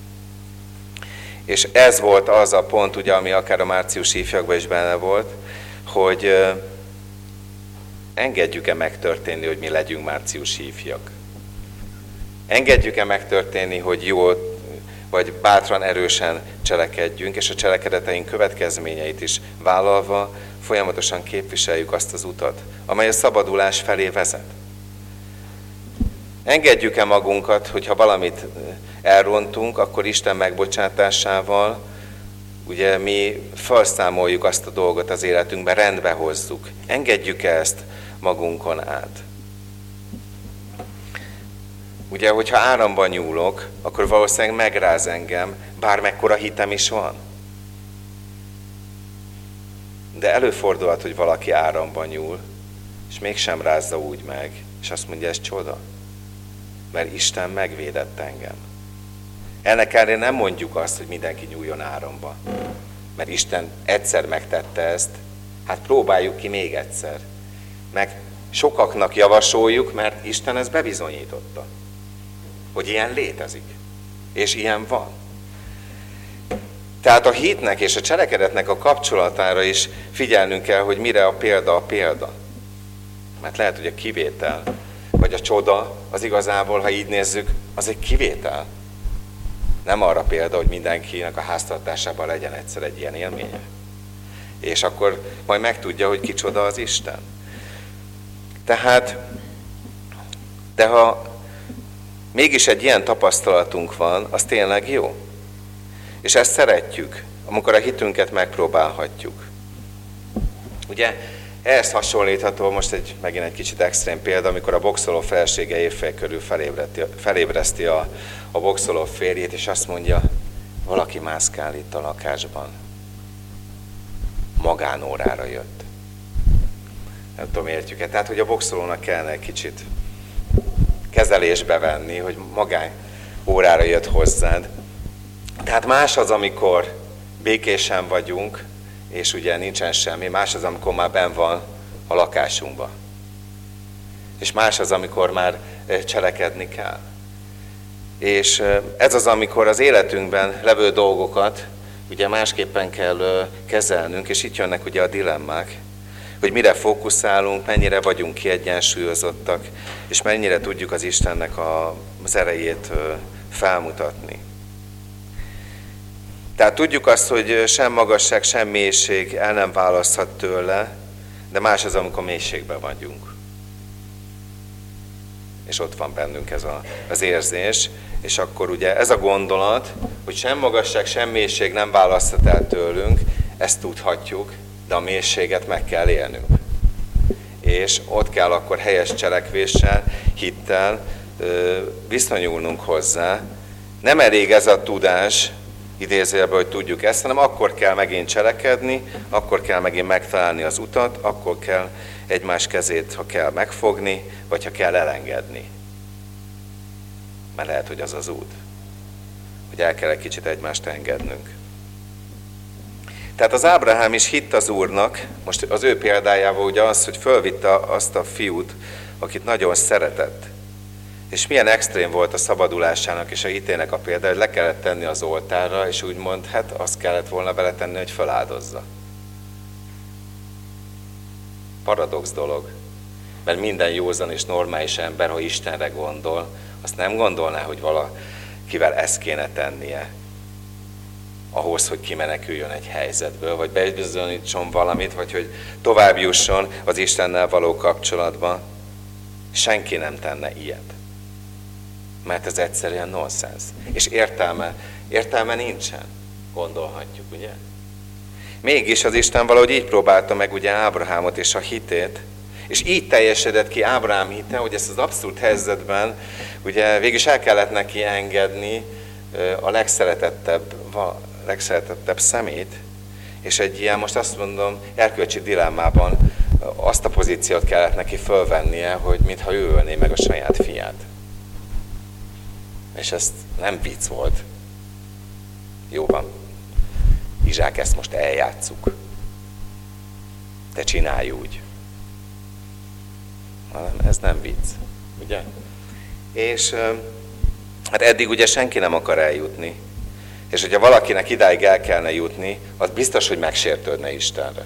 És ez volt az a pont, ugye, ami akár a márciusi ifjakban is benne volt, hogy engedjük-e megtörténni, hogy mi legyünk márciusi ifjak. Engedjük-e megtörténni, hogy jól vagy bátran, erősen cselekedjünk, és a cselekedeteink következményeit is vállalva folyamatosan képviseljük azt az utat, amely a szabadulás felé vezet. Engedjük-e magunkat, hogyha valamit elrontunk, akkor Isten megbocsátásával, ugye mi felszámoljuk azt a dolgot az életünkben, rendbe hozzuk. Engedjük-e ezt magunkon át? Ugye, hogyha áramban nyúlok, akkor valószínűleg megráz engem, bármekkora hitem is van. De előfordulhat, hogy valaki áramban nyúl, és mégsem rázza úgy meg, és azt mondja, ez csoda. Mert Isten megvédett engem. Ennek ellenére nem mondjuk azt, hogy mindenki nyúljon áramba. Mert Isten egyszer megtette ezt, hát próbáljuk ki még egyszer. Meg sokaknak javasoljuk, mert Isten ezt bebizonyította. Hogy ilyen létezik. És ilyen van. Tehát a hitnek és a cselekedetnek a kapcsolatára is figyelnünk kell, hogy mire a példa a példa. Mert lehet, hogy a kivétel, vagy a csoda, az igazából, ha így nézzük, az egy kivétel. Nem arra példa, hogy mindenkinek a háztartásában legyen egyszer egy ilyen élménye. És akkor majd megtudja, hogy kicsoda az Isten. Tehát, de ha mégis egy ilyen tapasztalatunk van, az tényleg jó. És ezt szeretjük, amikor a hitünket megpróbálhatjuk. Ugye ehhez hasonlítható most egy, megint egy kicsit extrém példa, amikor a boxoló felesége évfél körül felébreszti a, a boxoló férjét, és azt mondja, valaki mászkál itt a lakásban. Magánórára jött. Nem tudom, értjük-e. Tehát, hogy a boxolónak kellene egy kicsit kezelésbe venni, hogy magánórára jött hozzád. Tehát más az, amikor békésen vagyunk, és ugye nincsen semmi, más az, amikor már benn van a lakásunkban. és más az, amikor már cselekedni kell. És ez az, amikor az életünkben levő dolgokat ugye másképpen kell kezelnünk, és itt jönnek ugye a dilemmák, hogy mire fókuszálunk, mennyire vagyunk kiegyensúlyozottak, és mennyire tudjuk az Istennek a, az erejét felmutatni. Tehát tudjuk azt, hogy sem magasság, sem mélység el nem választhat tőle, de más az, amikor mélységben vagyunk. És ott van bennünk ez a, az érzés, és akkor ugye ez a gondolat, hogy sem magasság, sem mélység nem választhat el tőlünk, ezt tudhatjuk, de a mélységet meg kell élnünk. És ott kell akkor helyes cselekvéssel, hittel viszonyulnunk hozzá. Nem elég ez a tudás, idézőjelben, hogy tudjuk ezt, hanem akkor kell megint cselekedni, akkor kell megint megtalálni az utat, akkor kell egymás kezét, ha kell megfogni, vagy ha kell elengedni. Mert lehet, hogy az az út, hogy el kell egy kicsit egymást engednünk. Tehát az Ábrahám is hitt az Úrnak, most az ő példájával ugye az, hogy fölvitte azt a fiút, akit nagyon szeretett. És milyen extrém volt a szabadulásának és a hitének a példa, hogy le kellett tenni az oltárra, és úgymond, hát azt kellett volna beletenni, hogy feláldozza. Paradox dolog. Mert minden józan és normális ember, ha Istenre gondol, azt nem gondolná, hogy valakivel ezt kéne tennie ahhoz, hogy kimeneküljön egy helyzetből, vagy bebizonyítson valamit, vagy hogy tovább jusson az Istennel való kapcsolatban. Senki nem tenne ilyet. Mert ez egyszerűen nonsens. És értelme, értelme nincsen, gondolhatjuk, ugye? Mégis az Isten valahogy így próbálta meg ugye Ábrahámot és a hitét, és így teljesedett ki Ábrahám hite, hogy ezt az abszurd helyzetben ugye végülis el kellett neki engedni a legszeretettebb, legszeretettebb szemét, és egy ilyen, most azt mondom, erkölcsi dilemmában azt a pozíciót kellett neki fölvennie, hogy mintha ő ölné meg a saját fiát. És ez nem vicc volt. Jó van, Izsák, ezt most eljátsszuk. Te csinálj úgy. Ez nem vicc, ugye? És hát eddig ugye senki nem akar eljutni. És hogyha valakinek idáig el kellene jutni, az biztos, hogy megsértődne Istenre.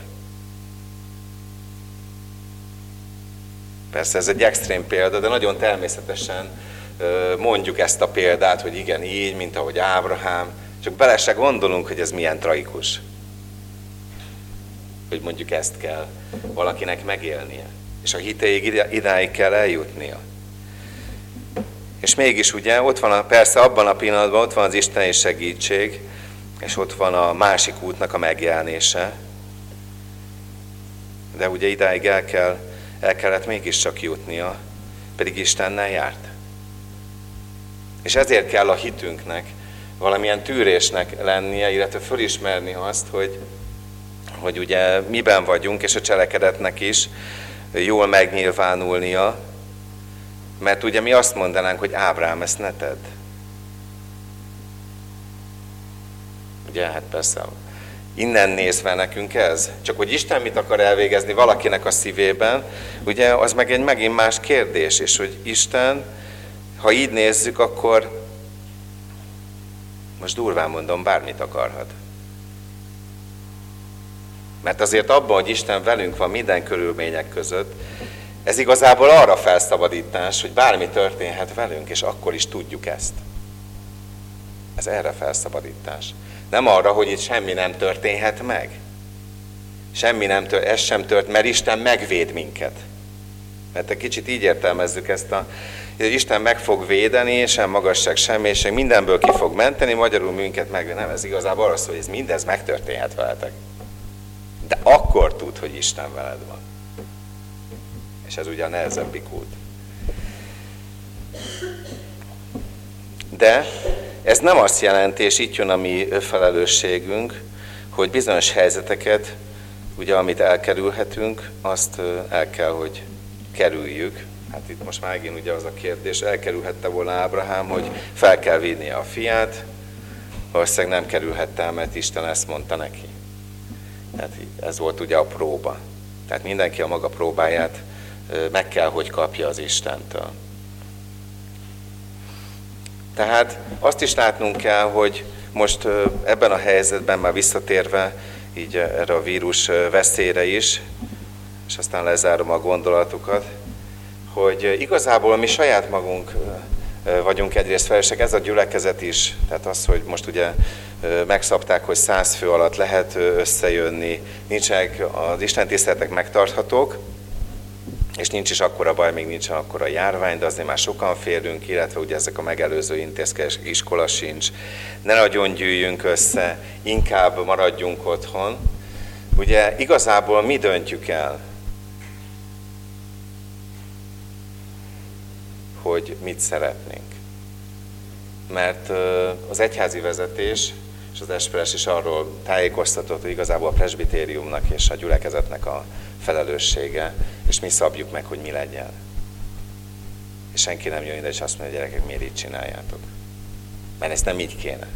Persze ez egy extrém példa, de nagyon természetesen mondjuk ezt a példát, hogy igen, így, mint ahogy Ábrahám, csak bele se gondolunk, hogy ez milyen tragikus. Hogy mondjuk ezt kell valakinek megélnie. És a hitéig idáig kell eljutnia. És mégis ugye ott van, a, persze abban a pillanatban ott van az isteni segítség, és ott van a másik útnak a megjelenése. De ugye idáig el, kell, el kellett mégiscsak jutnia, pedig Istennel járt. És ezért kell a hitünknek valamilyen tűrésnek lennie, illetve fölismerni azt, hogy, hogy ugye miben vagyunk, és a cselekedetnek is jól megnyilvánulnia, mert ugye mi azt mondanánk, hogy Ábrahám, ezt ne tedd. Ugye, hát persze, innen nézve nekünk ez. Csak hogy Isten mit akar elvégezni valakinek a szívében, ugye az meg egy megint más kérdés, és hogy Isten, ha így nézzük, akkor most durván mondom, bármit akarhat. Mert azért abban, hogy Isten velünk van minden körülmények között, ez igazából arra felszabadítás, hogy bármi történhet velünk, és akkor is tudjuk ezt. Ez erre felszabadítás. Nem arra, hogy itt semmi nem történhet meg. Semmi nem tört, ez sem tört, mert Isten megvéd minket. Mert egy kicsit így értelmezzük ezt a, hogy Isten meg fog védeni, sem magasság, sem mélység, mindenből ki fog menteni, magyarul minket meg, nem, ez igazából arra szól, hogy ez mindez megtörténhet veletek. De akkor tud, hogy Isten veled van. És ez ugye a nehezebbik út. De ez nem azt jelenti, és itt jön a mi felelősségünk, hogy bizonyos helyzeteket, ugye amit elkerülhetünk, azt el kell, hogy kerüljük. Hát itt most már megint ugye az a kérdés, elkerülhette volna Ábrahám, hogy fel kell vinnie a fiát, valószínűleg nem kerülhette el, mert Isten ezt mondta neki. Tehát ez volt ugye a próba. Tehát mindenki a maga próbáját meg kell, hogy kapja az Istentől. Tehát azt is látnunk kell, hogy most ebben a helyzetben már visszatérve így erre a vírus veszélyre is, és aztán lezárom a gondolatukat, hogy igazából mi saját magunk vagyunk egyrészt felelősek, ez a gyülekezet is, tehát az, hogy most ugye megszabták, hogy száz fő alatt lehet összejönni, nincsenek az istentiszteletek megtarthatók, és nincs is akkora baj, még nincsen akkora járvány, de azért már sokan férünk, illetve ugye ezek a megelőző intézkedések, iskola sincs, ne nagyon gyűjjünk össze, inkább maradjunk otthon. Ugye igazából mi döntjük el, hogy mit szeretnénk. Mert az egyházi vezetés és az Esperes is arról tájékoztatott, hogy igazából a presbitériumnak és a gyülekezetnek a felelőssége, és mi szabjuk meg, hogy mi legyen. És senki nem jön ide, és azt mondja, gyerekek, miért így csináljátok? Mert ezt nem így kéne.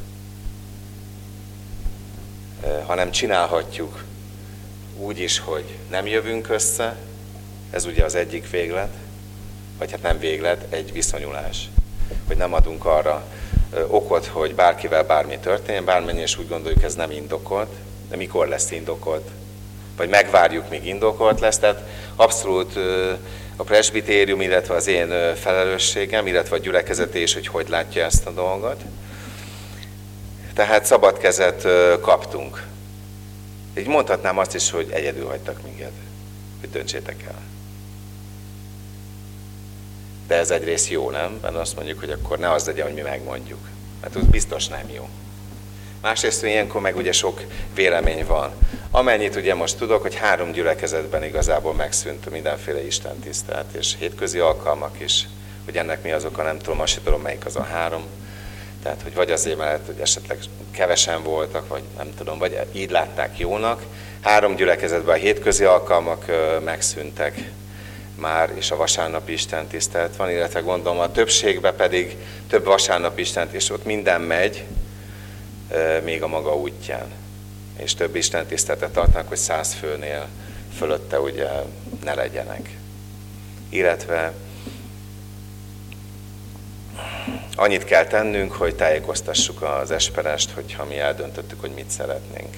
Hanem csinálhatjuk úgy is, hogy nem jövünk össze, ez ugye az egyik véglet, vagy hát nem véglet, egy viszonyulás. Hogy nem adunk arra okot, hogy bárkivel bármi történjen, bármennyi, és úgy gondoljuk, ez nem indokolt, de mikor lesz indokolt? Vagy megvárjuk, míg indokolt lesz, tehát abszolút a presbitérium, illetve az én felelősségem, illetve a gyülekezeté is, hogy hogy látja ezt a dolgot. Tehát szabad kezet kaptunk. Így mondhatnám azt is, hogy egyedül hagytak minket, hogy döntsétek el. De ez egyrészt jó, nem? Mert azt mondjuk, hogy akkor ne az legyen, hogy mi megmondjuk. Mert az biztos nem jó. Másrészt ilyenkor meg ugye sok vélemény van. Amennyit ugye most tudok, hogy három gyülekezetben igazából megszűnt mindenféle istentisztelet, és hétközi alkalmak is. Hogy ennek mi az oka, nem tudom, azt sem tudom, melyik az a három. Tehát, hogy vagy azért, mert hogy esetleg kevesen voltak, vagy nem tudom, vagy így látták jónak. Három gyülekezetben a hétközi alkalmak megszűntek már, és a vasárnapi istentisztelet van, illetve gondolom a többségben pedig több vasárnapi istent, és ott minden megy, még a maga útján. És több istentiszteletet tartanak, hogy száz főnél fölötte ugye ne legyenek. Illetve annyit kell tennünk, hogy tájékoztassuk az Esperest, hogyha mi eldöntöttük, hogy mit szeretnénk.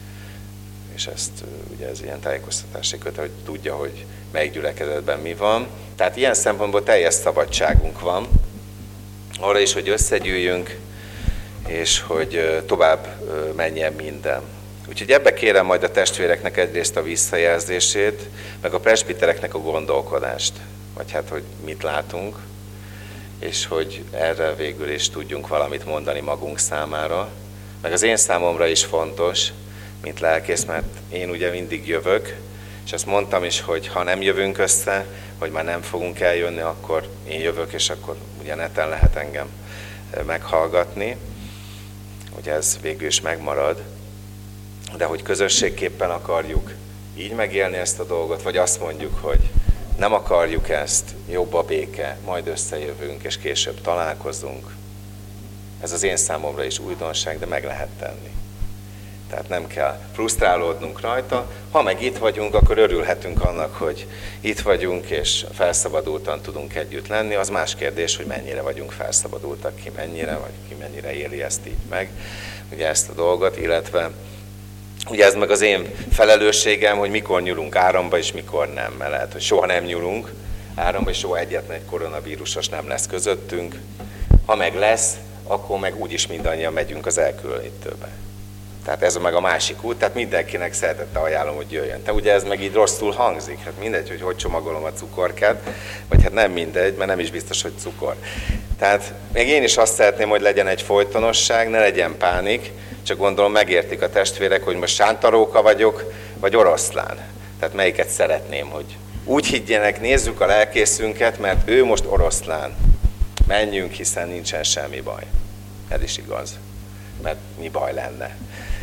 És ezt ugye ez ilyen tájékoztatási köte, hogy tudja, hogy melyik gyülekezetben mi van. Tehát ilyen szempontból teljes szabadságunk van arra is, hogy összegyűjjünk, és hogy tovább menjen minden. Úgyhogy ebbe kérem majd a testvéreknek egyrészt a visszajelzését, meg a presbitereknek a gondolkodást, vagy hát, hogy mit látunk, és hogy erre végül is tudjunk valamit mondani magunk számára. Meg az én számomra is fontos, mint lelkész, mert én ugye mindig jövök, és azt mondtam is, hogy ha nem jövünk össze, hogy már nem fogunk eljönni, akkor én jövök, és akkor ugye neten lehet engem meghallgatni. Ugye ez végül is megmarad, de hogy közösségképpen akarjuk így megélni ezt a dolgot, vagy azt mondjuk, hogy nem akarjuk ezt, jobb a béke, majd összejövünk, és később találkozunk. Ez az én számomra is újdonság, de meg lehet tenni. Tehát nem kell frusztrálódnunk rajta. Ha meg itt vagyunk, akkor örülhetünk annak, hogy itt vagyunk, és felszabadultan tudunk együtt lenni. Az más kérdés, hogy mennyire vagyunk felszabadultak, ki mennyire, vagy ki mennyire éli ezt így meg, ugye ezt a dolgot, illetve ugye ez meg az én felelősségem, hogy mikor nyúlunk áramba, és mikor nem, mert lehet, hogy soha nem nyúlunk áramba, és soha egyetlen egy koronavírusos nem lesz közöttünk. Ha meg lesz, akkor meg úgyis mindannyian megyünk az elkülönítőbe. Tehát ez meg a másik út, tehát mindenkinek szeretettel ajánlom, hogy jöjjön. Te ugye ez meg így rosszul hangzik, hát mindegy, hogy hogy csomagolom a cukorkát, vagy hát nem mindegy, mert nem is biztos, hogy cukor. Tehát még én is azt szeretném, hogy legyen egy folytonosság, ne legyen pánik, csak gondolom megértik a testvérek, hogy most sántaróka vagyok, vagy oroszlán. Tehát melyiket szeretném, hogy úgy higgyenek, nézzük a lelkészünket, mert ő most oroszlán. Menjünk, hiszen nincsen semmi baj. Ez is igaz, mert mi baj lenne.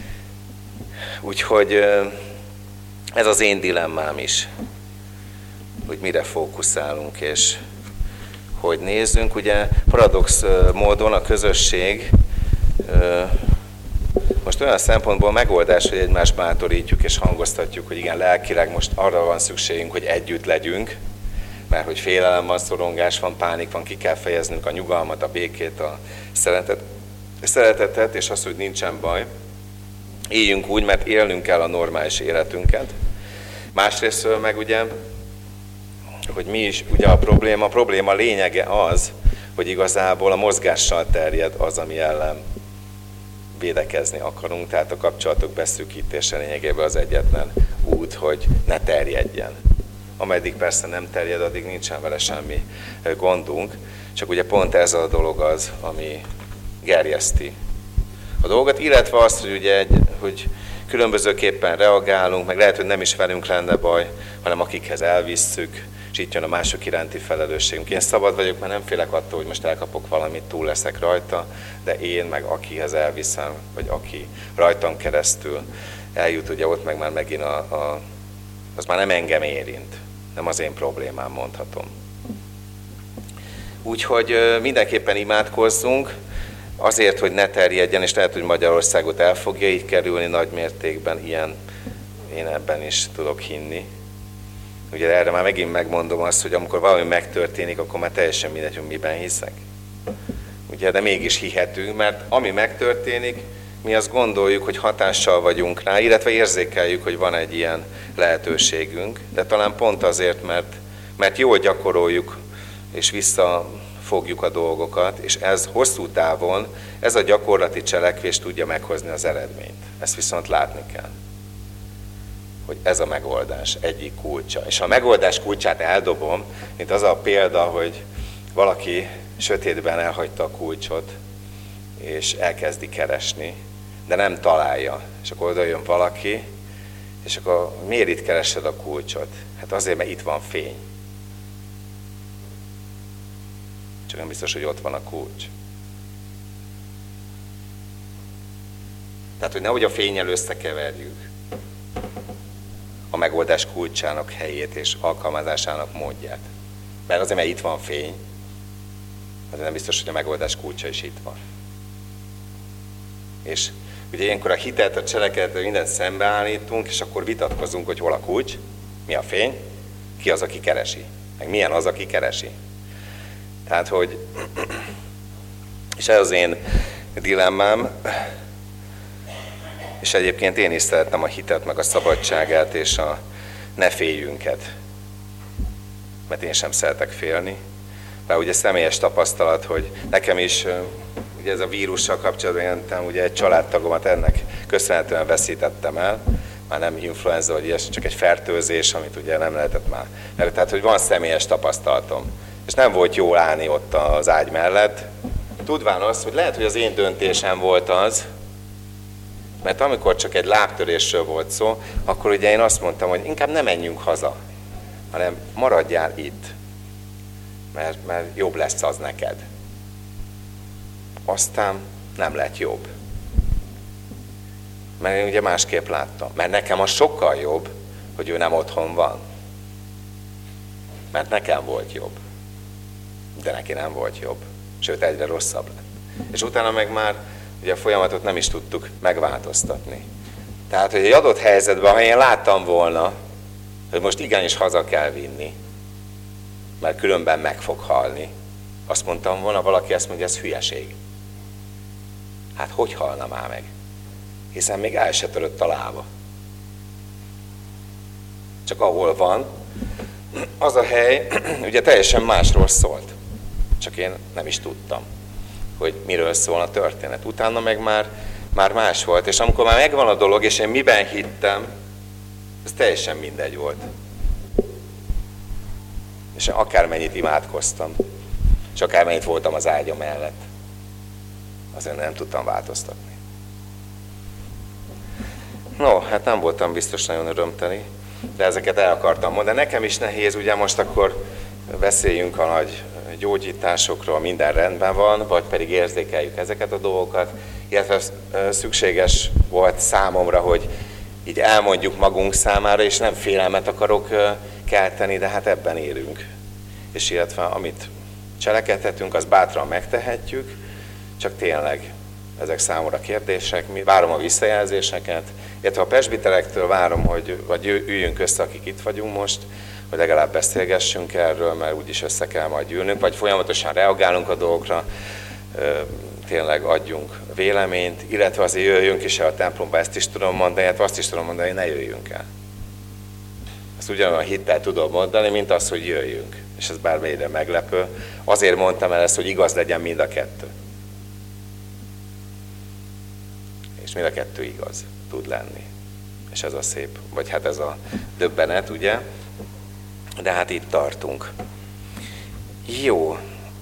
Úgyhogy ez az én dilemmám is, hogy mire fókuszálunk, és hogy nézzünk. Ugye paradox módon a közösség most olyan szempontból megoldás, hogy egymást bátorítjuk és hangoztatjuk, hogy igen, lelkileg most arra van szükségünk, hogy együtt legyünk, mert hogy félelem van, szorongás van, pánik van, ki kell fejeznünk a nyugalmat, a békét, a szeretet, a szeretetet, és az, hogy nincsen baj. Éljünk úgy, mert élnünk kell a normális életünket. Másrésztől meg ugye, hogy mi is ugye a probléma, a probléma lényege az, hogy igazából a mozgással terjed az, ami ellen védekezni akarunk, tehát a kapcsolatok beszűkítése lényegében az egyetlen út, hogy ne terjedjen. Ameddig persze nem terjed, addig nincsen vele semmi gondunk, csak ugye pont ez a dolog az, ami gerjeszti a dolgot, illetve azt, hogy ugye egy, hogy különbözőképpen reagálunk, meg lehet, hogy nem is velünk lenne baj, hanem akikhez elvisszük, és itt jön a mások iránti felelősségünk. Én szabad vagyok, mert nem félek attól, hogy most elkapok valamit, túl leszek rajta, de én meg akihez elviszem, vagy aki rajtam keresztül eljut, ugye ott meg már megint a, a, az már nem engem érint, nem az én problémám, mondhatom. Úgyhogy mindenképpen imádkozzunk, azért, hogy ne terjedjen, és lehet, hogy Magyarországot el fogja így kerülni nagy mértékben, ilyen én ebben is tudok hinni. Ugye erre már megint megmondom azt, hogy amikor valami megtörténik, akkor már teljesen mindegy, hogy miben hiszek. Ugye, de mégis hihetünk, mert ami megtörténik, mi azt gondoljuk, hogy hatással vagyunk rá, illetve érzékeljük, hogy van egy ilyen lehetőségünk, de talán pont azért, mert, mert jól gyakoroljuk, és visszafogjuk a dolgokat, és ez hosszú távon, ez a gyakorlati cselekvés tudja meghozni az eredményt. Ezt viszont látni kell, hogy ez a megoldás egyik kulcsa. És ha a megoldás kulcsát eldobom, mint az a példa, hogy valaki sötétben elhagyta a kulcsot, és elkezdi keresni, de nem találja. És akkor oda jön valaki, és akkor miért itt keresed a kulcsot? Hát azért, mert itt van fény. Csak nem biztos, hogy ott van a kulcs. Tehát, hogy nehogy a fénnyel összekeverjük a megoldás kulcsának helyét és alkalmazásának módját. Mert azért, mert itt van fény, azért nem biztos, hogy a megoldás kulcsa is itt van. És ugye ilyenkor a hitelt, a cselekedetet, mindent szembeállítunk, és akkor vitatkozunk, hogy hol a kulcs, mi a fény, ki az, aki keresi, meg milyen az, aki keresi. Tehát, hogy, és ez az én dilemmám, és egyébként én is szeretem a hitet, meg a szabadságát, és a ne féljünket, mert én sem szeretek félni. Bár ugye személyes tapasztalat, hogy nekem is, ugye ez a vírussal kapcsolatban jelentem, ugye egy családtagomat ennek köszönhetően veszítettem el, már nem influenza, vagy ilyesmi, csak egy fertőzés, amit ugye nem lehetett már. Tehát, hogy van személyes tapasztalatom. És nem volt jó állni ott az ágy mellett, tudván azt, hogy lehet, hogy az én döntésem volt az, mert amikor csak egy lábtörésről volt szó, akkor ugye én azt mondtam, hogy inkább ne menjünk haza, hanem maradjál itt, mert, mert jobb lesz az neked. Aztán nem lett jobb. Mert én ugye másképp láttam. Mert nekem az sokkal jobb, hogy ő nem otthon van. Mert nekem volt jobb. De neki nem volt jobb. Sőt, egyre rosszabb lett. És utána meg már ugye a folyamatot nem is tudtuk megváltoztatni. Tehát, hogy egy adott helyzetben, ha én láttam volna, hogy most igenis haza kell vinni, mert különben meg fog halni, azt mondtam volna, valaki azt mondja, ez hülyeség. Hát hogy halna már meg? Hiszen még el se törött a lába. Csak ahol van, az a hely ugye teljesen másról szólt. Csak én nem is tudtam, hogy miről szól a történet. Utána meg már, már más volt, és amikor már megvan a dolog, és én miben hittem, ez teljesen mindegy volt. És akármennyit imádkoztam, és akármennyit voltam az ágya mellett, azért nem tudtam változtatni. No, hát nem voltam biztos nagyon örömteli, de ezeket el akartam mondani. Nekem is nehéz, ugye most akkor beszéljünk a nagy gyógyításokról, minden rendben van, vagy pedig érzékeljük ezeket a dolgokat, illetve szükséges volt számomra, hogy így elmondjuk magunk számára, és nem félelmet akarok kelteni, de hát ebben élünk. És illetve amit cselekedhetünk, azt bátran megtehetjük, csak tényleg ezek számomra kérdések, mi várom a visszajelzéseket, illetve a presbiterektől várom, hogy vagy üljünk össze, akik itt vagyunk most, hogy legalább beszélgessünk erről, mert úgyis össze kell majd ülnünk, vagy folyamatosan reagálunk a dolgokra, tényleg adjunk véleményt, illetve azért jöjjünk is el a templomba, ezt is tudom mondani, hát azt is tudom mondani, hogy ne jöjjünk el. Ezt ugyanolyan hittel tudom mondani, mint az, hogy jöjjünk. És ez bármennyire meglepő. Azért mondtam el ezt, hogy igaz legyen mind a kettő. És mind a kettő igaz tud lenni. És ez a szép, vagy hát ez a döbbenet, ugye? De hát itt tartunk. Jó.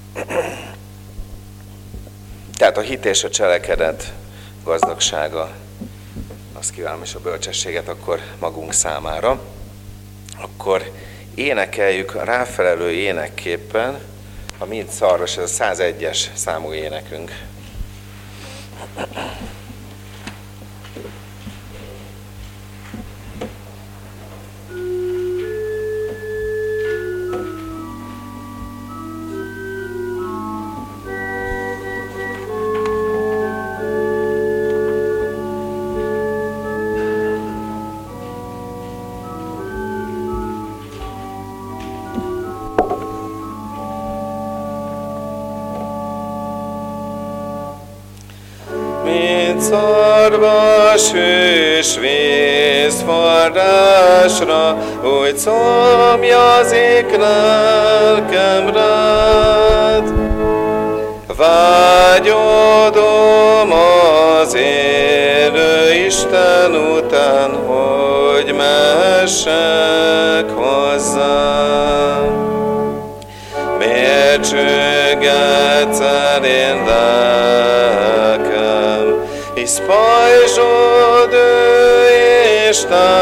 Tehát a hit és a cselekedet gazdagsága, azt kívánom, és a bölcsességet akkor magunk számára. Akkor énekeljük a ráfelelő énekképpen, a Mind szarvas, ez a százegyes számú énekünk. Szarvas hős vízforrásra, úgy szomjazik lelkem rád. Vágyodom az élő Isten után, hogy mehessek hozzám. Miért csüggetsz el én lelkem, hisz pajzsod ő és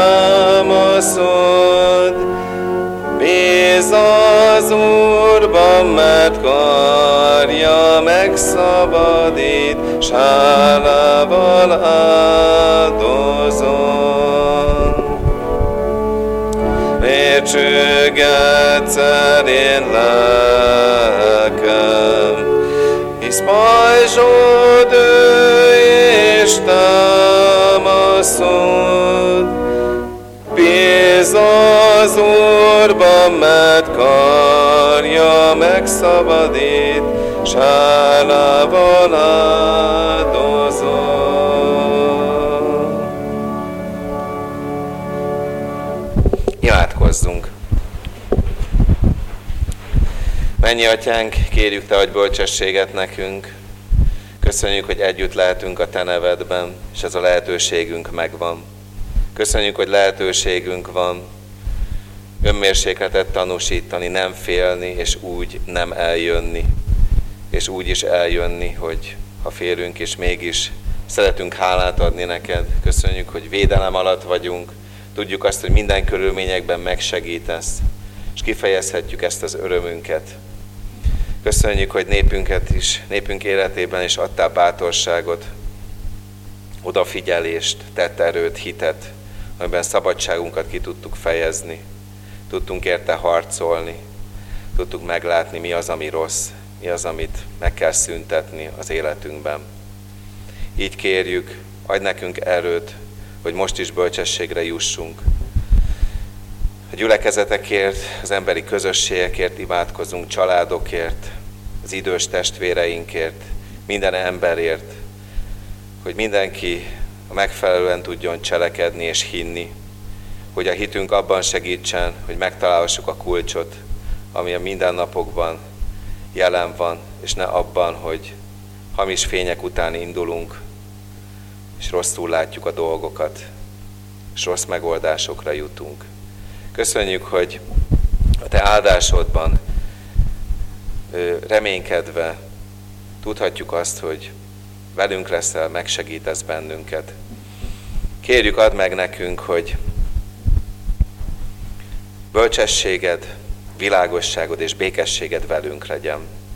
támaszod. Bíz az Úrban, mert karja megszabadít, s hálával áldozom. Miért csüggetsz el én lelkem, hisz pajzsod ő és támaszod. Bíz az Úrban, mert karja megszabadít, s hálával áldozom. Imádkozzunk! Mennyi Atyánk, kérjük Te, adj bölcsességet nekünk. Köszönjük, hogy együtt lehetünk a Te nevedben, és ez a lehetőségünk megvan. Köszönjük, hogy lehetőségünk van önmérsékletet tanúsítani, nem félni, és úgy nem eljönni. És úgy is eljönni, hogy ha félünk, és mégis szeretünk hálát adni neked. Köszönjük, hogy védelem alatt vagyunk. Tudjuk azt, hogy minden körülményekben megsegítesz, és kifejezhetjük ezt az örömünket. Köszönjük, hogy népünket is, népünk életében is adtál bátorságot, odafigyelést, tett erőt, hitet, amiben szabadságunkat ki tudtuk fejezni. Tudtunk érte harcolni, tudtuk meglátni, mi az, ami rossz, mi az, amit meg kell szüntetni az életünkben. Így kérjük, adj nekünk erőt, hogy most is bölcsességre jussunk. A gyülekezetekért, az emberi közösségekért imádkozunk, családokért, az idős testvéreinkért, minden emberért, hogy mindenki a megfelelően tudjon cselekedni és hinni, hogy a hitünk abban segítsen, hogy megtalálhassuk a kulcsot, ami a mindennapokban jelen van, és ne abban, hogy hamis fények után indulunk, és rosszul látjuk a dolgokat, és rossz megoldásokra jutunk. Köszönjük, hogy a Te áldásodban reménykedve tudhatjuk azt, hogy velünk leszel, megsegítesz bennünket. Kérjük, add meg nekünk, hogy bölcsességed, világosságod és békességed velünk legyen.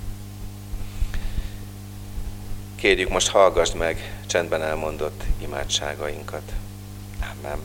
Kérjük, most hallgassd meg csendben elmondott imádságainkat. Amen.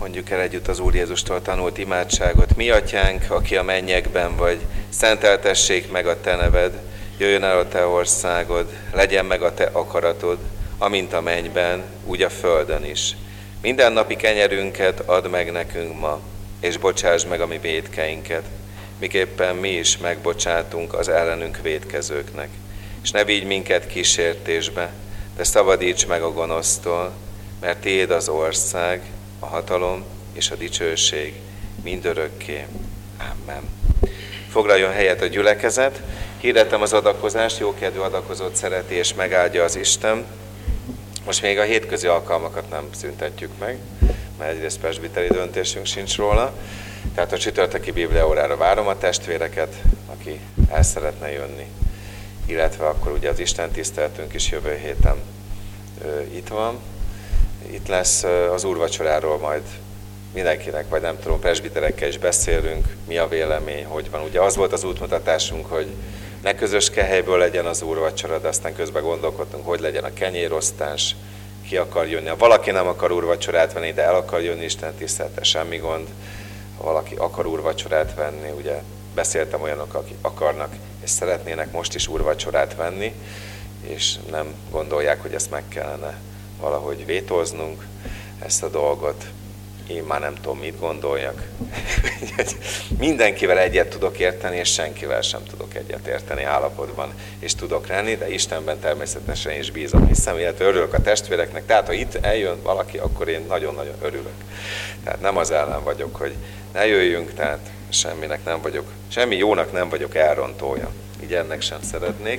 mondjuk el együtt az Úr Jézustól tanult imádságot. Mi atyánk, aki a mennyekben vagy, szenteltessék meg a te neved, jöjjön el a te országod, legyen meg a te akaratod, amint a mennyben, úgy a földön is. Minden napi kenyerünket add meg nekünk ma, és bocsásd meg a mi vétkeinket, miképpen mi is megbocsátunk az ellenünk vétkezőknek. És ne vigy minket kísértésbe, de szabadíts meg a gonosztól, mert tiéd az ország, a hatalom és a dicsőség mindörökké. Amen. Foglaljon helyet a gyülekezet. Hirdettem az adakozást, jókedvű adakozót szereti és megáldja az Isten. Most még a hétközi alkalmakat nem szüntetjük meg, mert egyrészt presbiteri döntésünk sincs róla. Tehát a csütörtöki bibliaórára várom a testvéreket, aki el szeretne jönni. Illetve akkor ugye az Isten tiszteltünk is jövő héten ö, itt van. Itt lesz az úrvacsoráról majd mindenkinek, vagy nem tudom, presbiterekkel is beszélünk, mi a vélemény, hogy van. Ugye az volt az útmutatásunk, hogy ne közös kehelyből legyen az úrvacsora, de aztán közben gondolkodtunk, hogy legyen a kenyérosztás, ki akar jönni. Ha valaki nem akar úrvacsorát venni, de el akar jönni Isten tiszteletre, semmi gond. Ha valaki akar úrvacsorát venni, ugye beszéltem olyanok, akik akarnak és szeretnének most is úrvacsorát venni, és nem gondolják, hogy ezt meg kellene valahogy vétóznunk, ezt a dolgot. Én már nem tudom, mit gondoljak. Mindenkivel egyet tudok érteni, és senkivel sem tudok egyet érteni állapotban, és tudok lenni, de Istenben természetesen is bízom, hiszem, illetve örülök a testvéreknek. Tehát, ha itt eljön valaki, akkor én nagyon-nagyon örülök. Tehát nem az ellen vagyok, hogy ne jöjjünk, tehát semminek nem vagyok, semmi jónak nem vagyok elrontója. Így ennek sem szeretnék.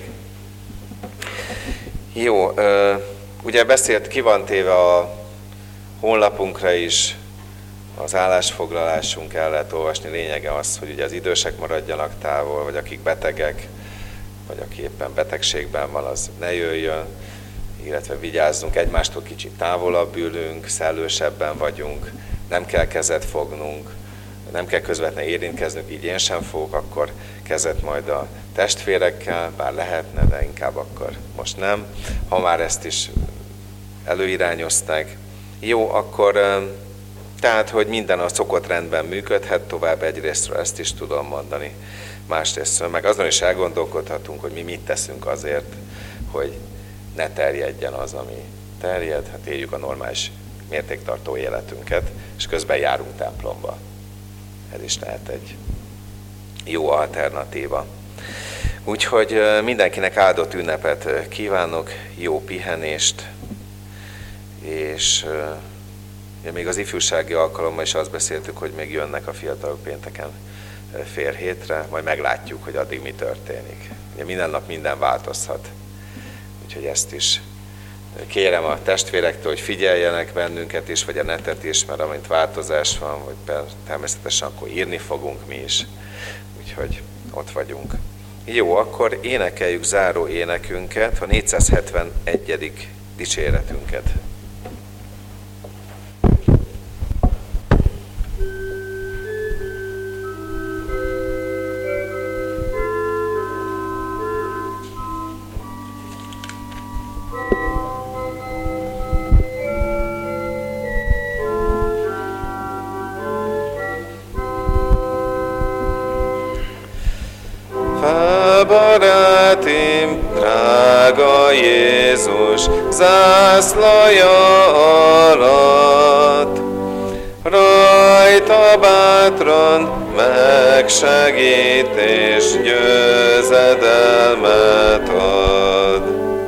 Jó, ugye beszélt, ki van téve a honlapunkra is, az állásfoglalásunk el lehet olvasni. Lényege az, hogy ugye az idősek maradjanak távol, vagy akik betegek, vagy aki éppen betegségben van, az ne jöjjön, illetve vigyázzunk, egymástól kicsit távolabb ülünk, szellősebben vagyunk, nem kell kezet fognunk, nem kell közvetlenül érintkeznünk, így én sem fogok akkor kezet majd a testvérekkel, bár lehetne, de inkább akkor most nem, ha már ezt is előirányozták. Jó, akkor tehát, hogy minden a szokott rendben működhet tovább, egyrésztről ezt is tudom mondani, másrésztről meg azon is elgondolkodhatunk, hogy mi mit teszünk azért, hogy ne terjedjen az, ami terjed, hát éljük a normális mértéktartó életünket, és közben járunk templomba. Ez is lehet egy jó alternatíva. Úgyhogy mindenkinek áldott ünnepet kívánok, jó pihenést, és ja, még az ifjúsági alkalommal is azt beszéltük, hogy még jönnek a fiatalok pénteken fél hétre, majd meglátjuk, hogy addig mi történik. Ugye minden nap minden változhat, úgyhogy ezt is kérem a testvérektől, hogy figyeljenek bennünket is, vagy a netet is, mert amint változás van, vagy természetesen akkor írni fogunk mi is, úgyhogy ott vagyunk. Jó, akkor énekeljük záró énekünket, a négyszázhetvenegyedik dicséretünket. Barátim, drága Jézus, zászlaja alatt, rajta bátran megsegít és győzedelmet ad.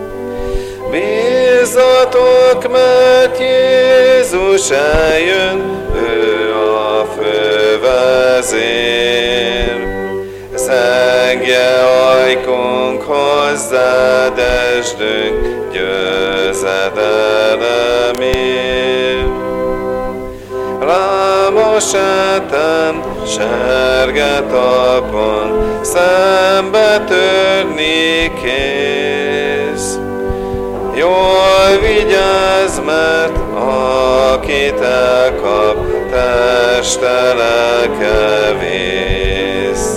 Bízzatok, mert Jézus eljön, ő a fővezér. Zengje ajkunk hozzád, esdünk győzedelemért. Lámos etem, sárga talpon, szembe törni kész. Jól vigyázz, mert akit elkap, teste lelke vész.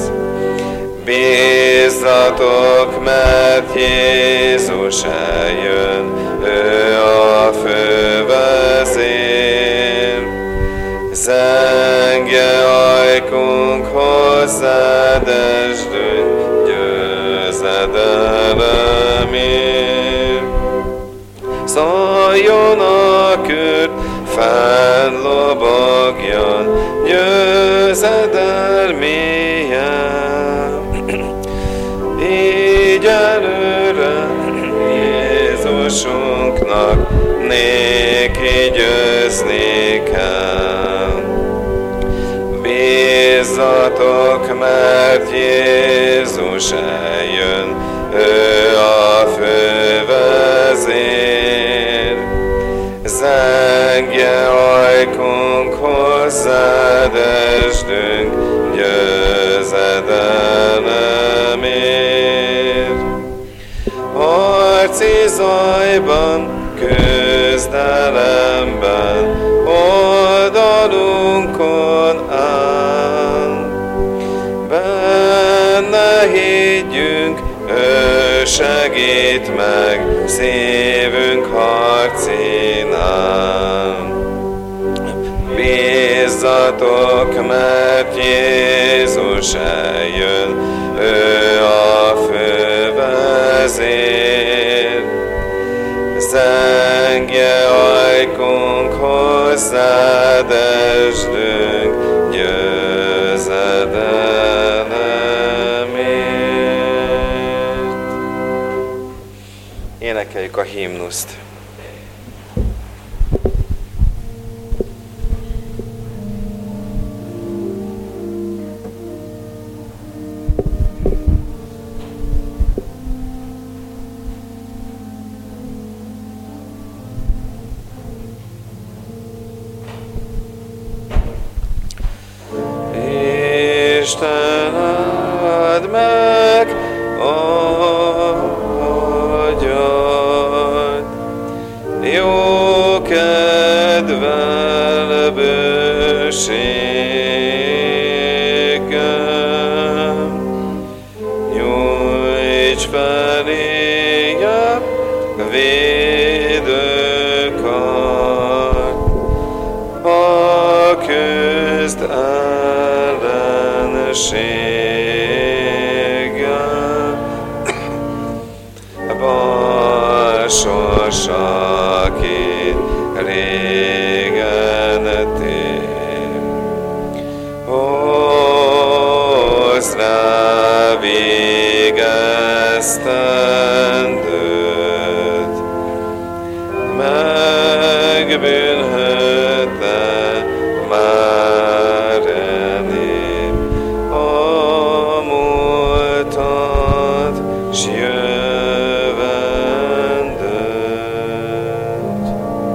Bízzatok, mert Jézus eljön, ő a fővezér. Zengje ajkunk hozzád, esdünk győzedelemért. Szóljon a kürd, fennlobogjon győzedelmélyen. Így előre Jézusunknak néki győzni kell. Bízzatok, mert Jézus eljön, ő a fővezér. Zengje ajkunk hozzád, esdünk győzedelemért. Harci zajban, küzdelemben oldalunkon áll. Benne higgyünk, ő segít meg szívünk harcinál. Bízzatok, mert Jézus eljön, ő a fővezér. Zengje ajkunk hozzád, esdünk győzedelemért. Énekeljük a himnuszt. Isten áld meg áldjad, jó kedvel bőségem. Nyújts feléje védőkart, a küzd ellenséggel. Bal sorsakét régen tér, hozz rá végeztendőt, megbűnhődte már elég a múltat s jövendőt.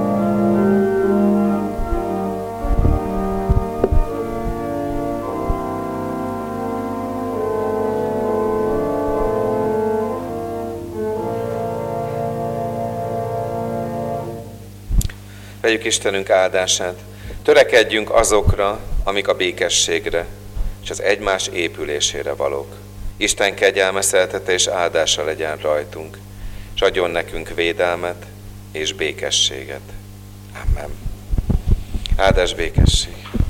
Vegyük Istenünk áldását. Törekedjünk azokra, amik a békességre és az egymás épülésére valók. Isten kegyelme, szeretete és áldása legyen rajtunk, és adjon nekünk védelmet és békességet. Amen. Áldás békesség.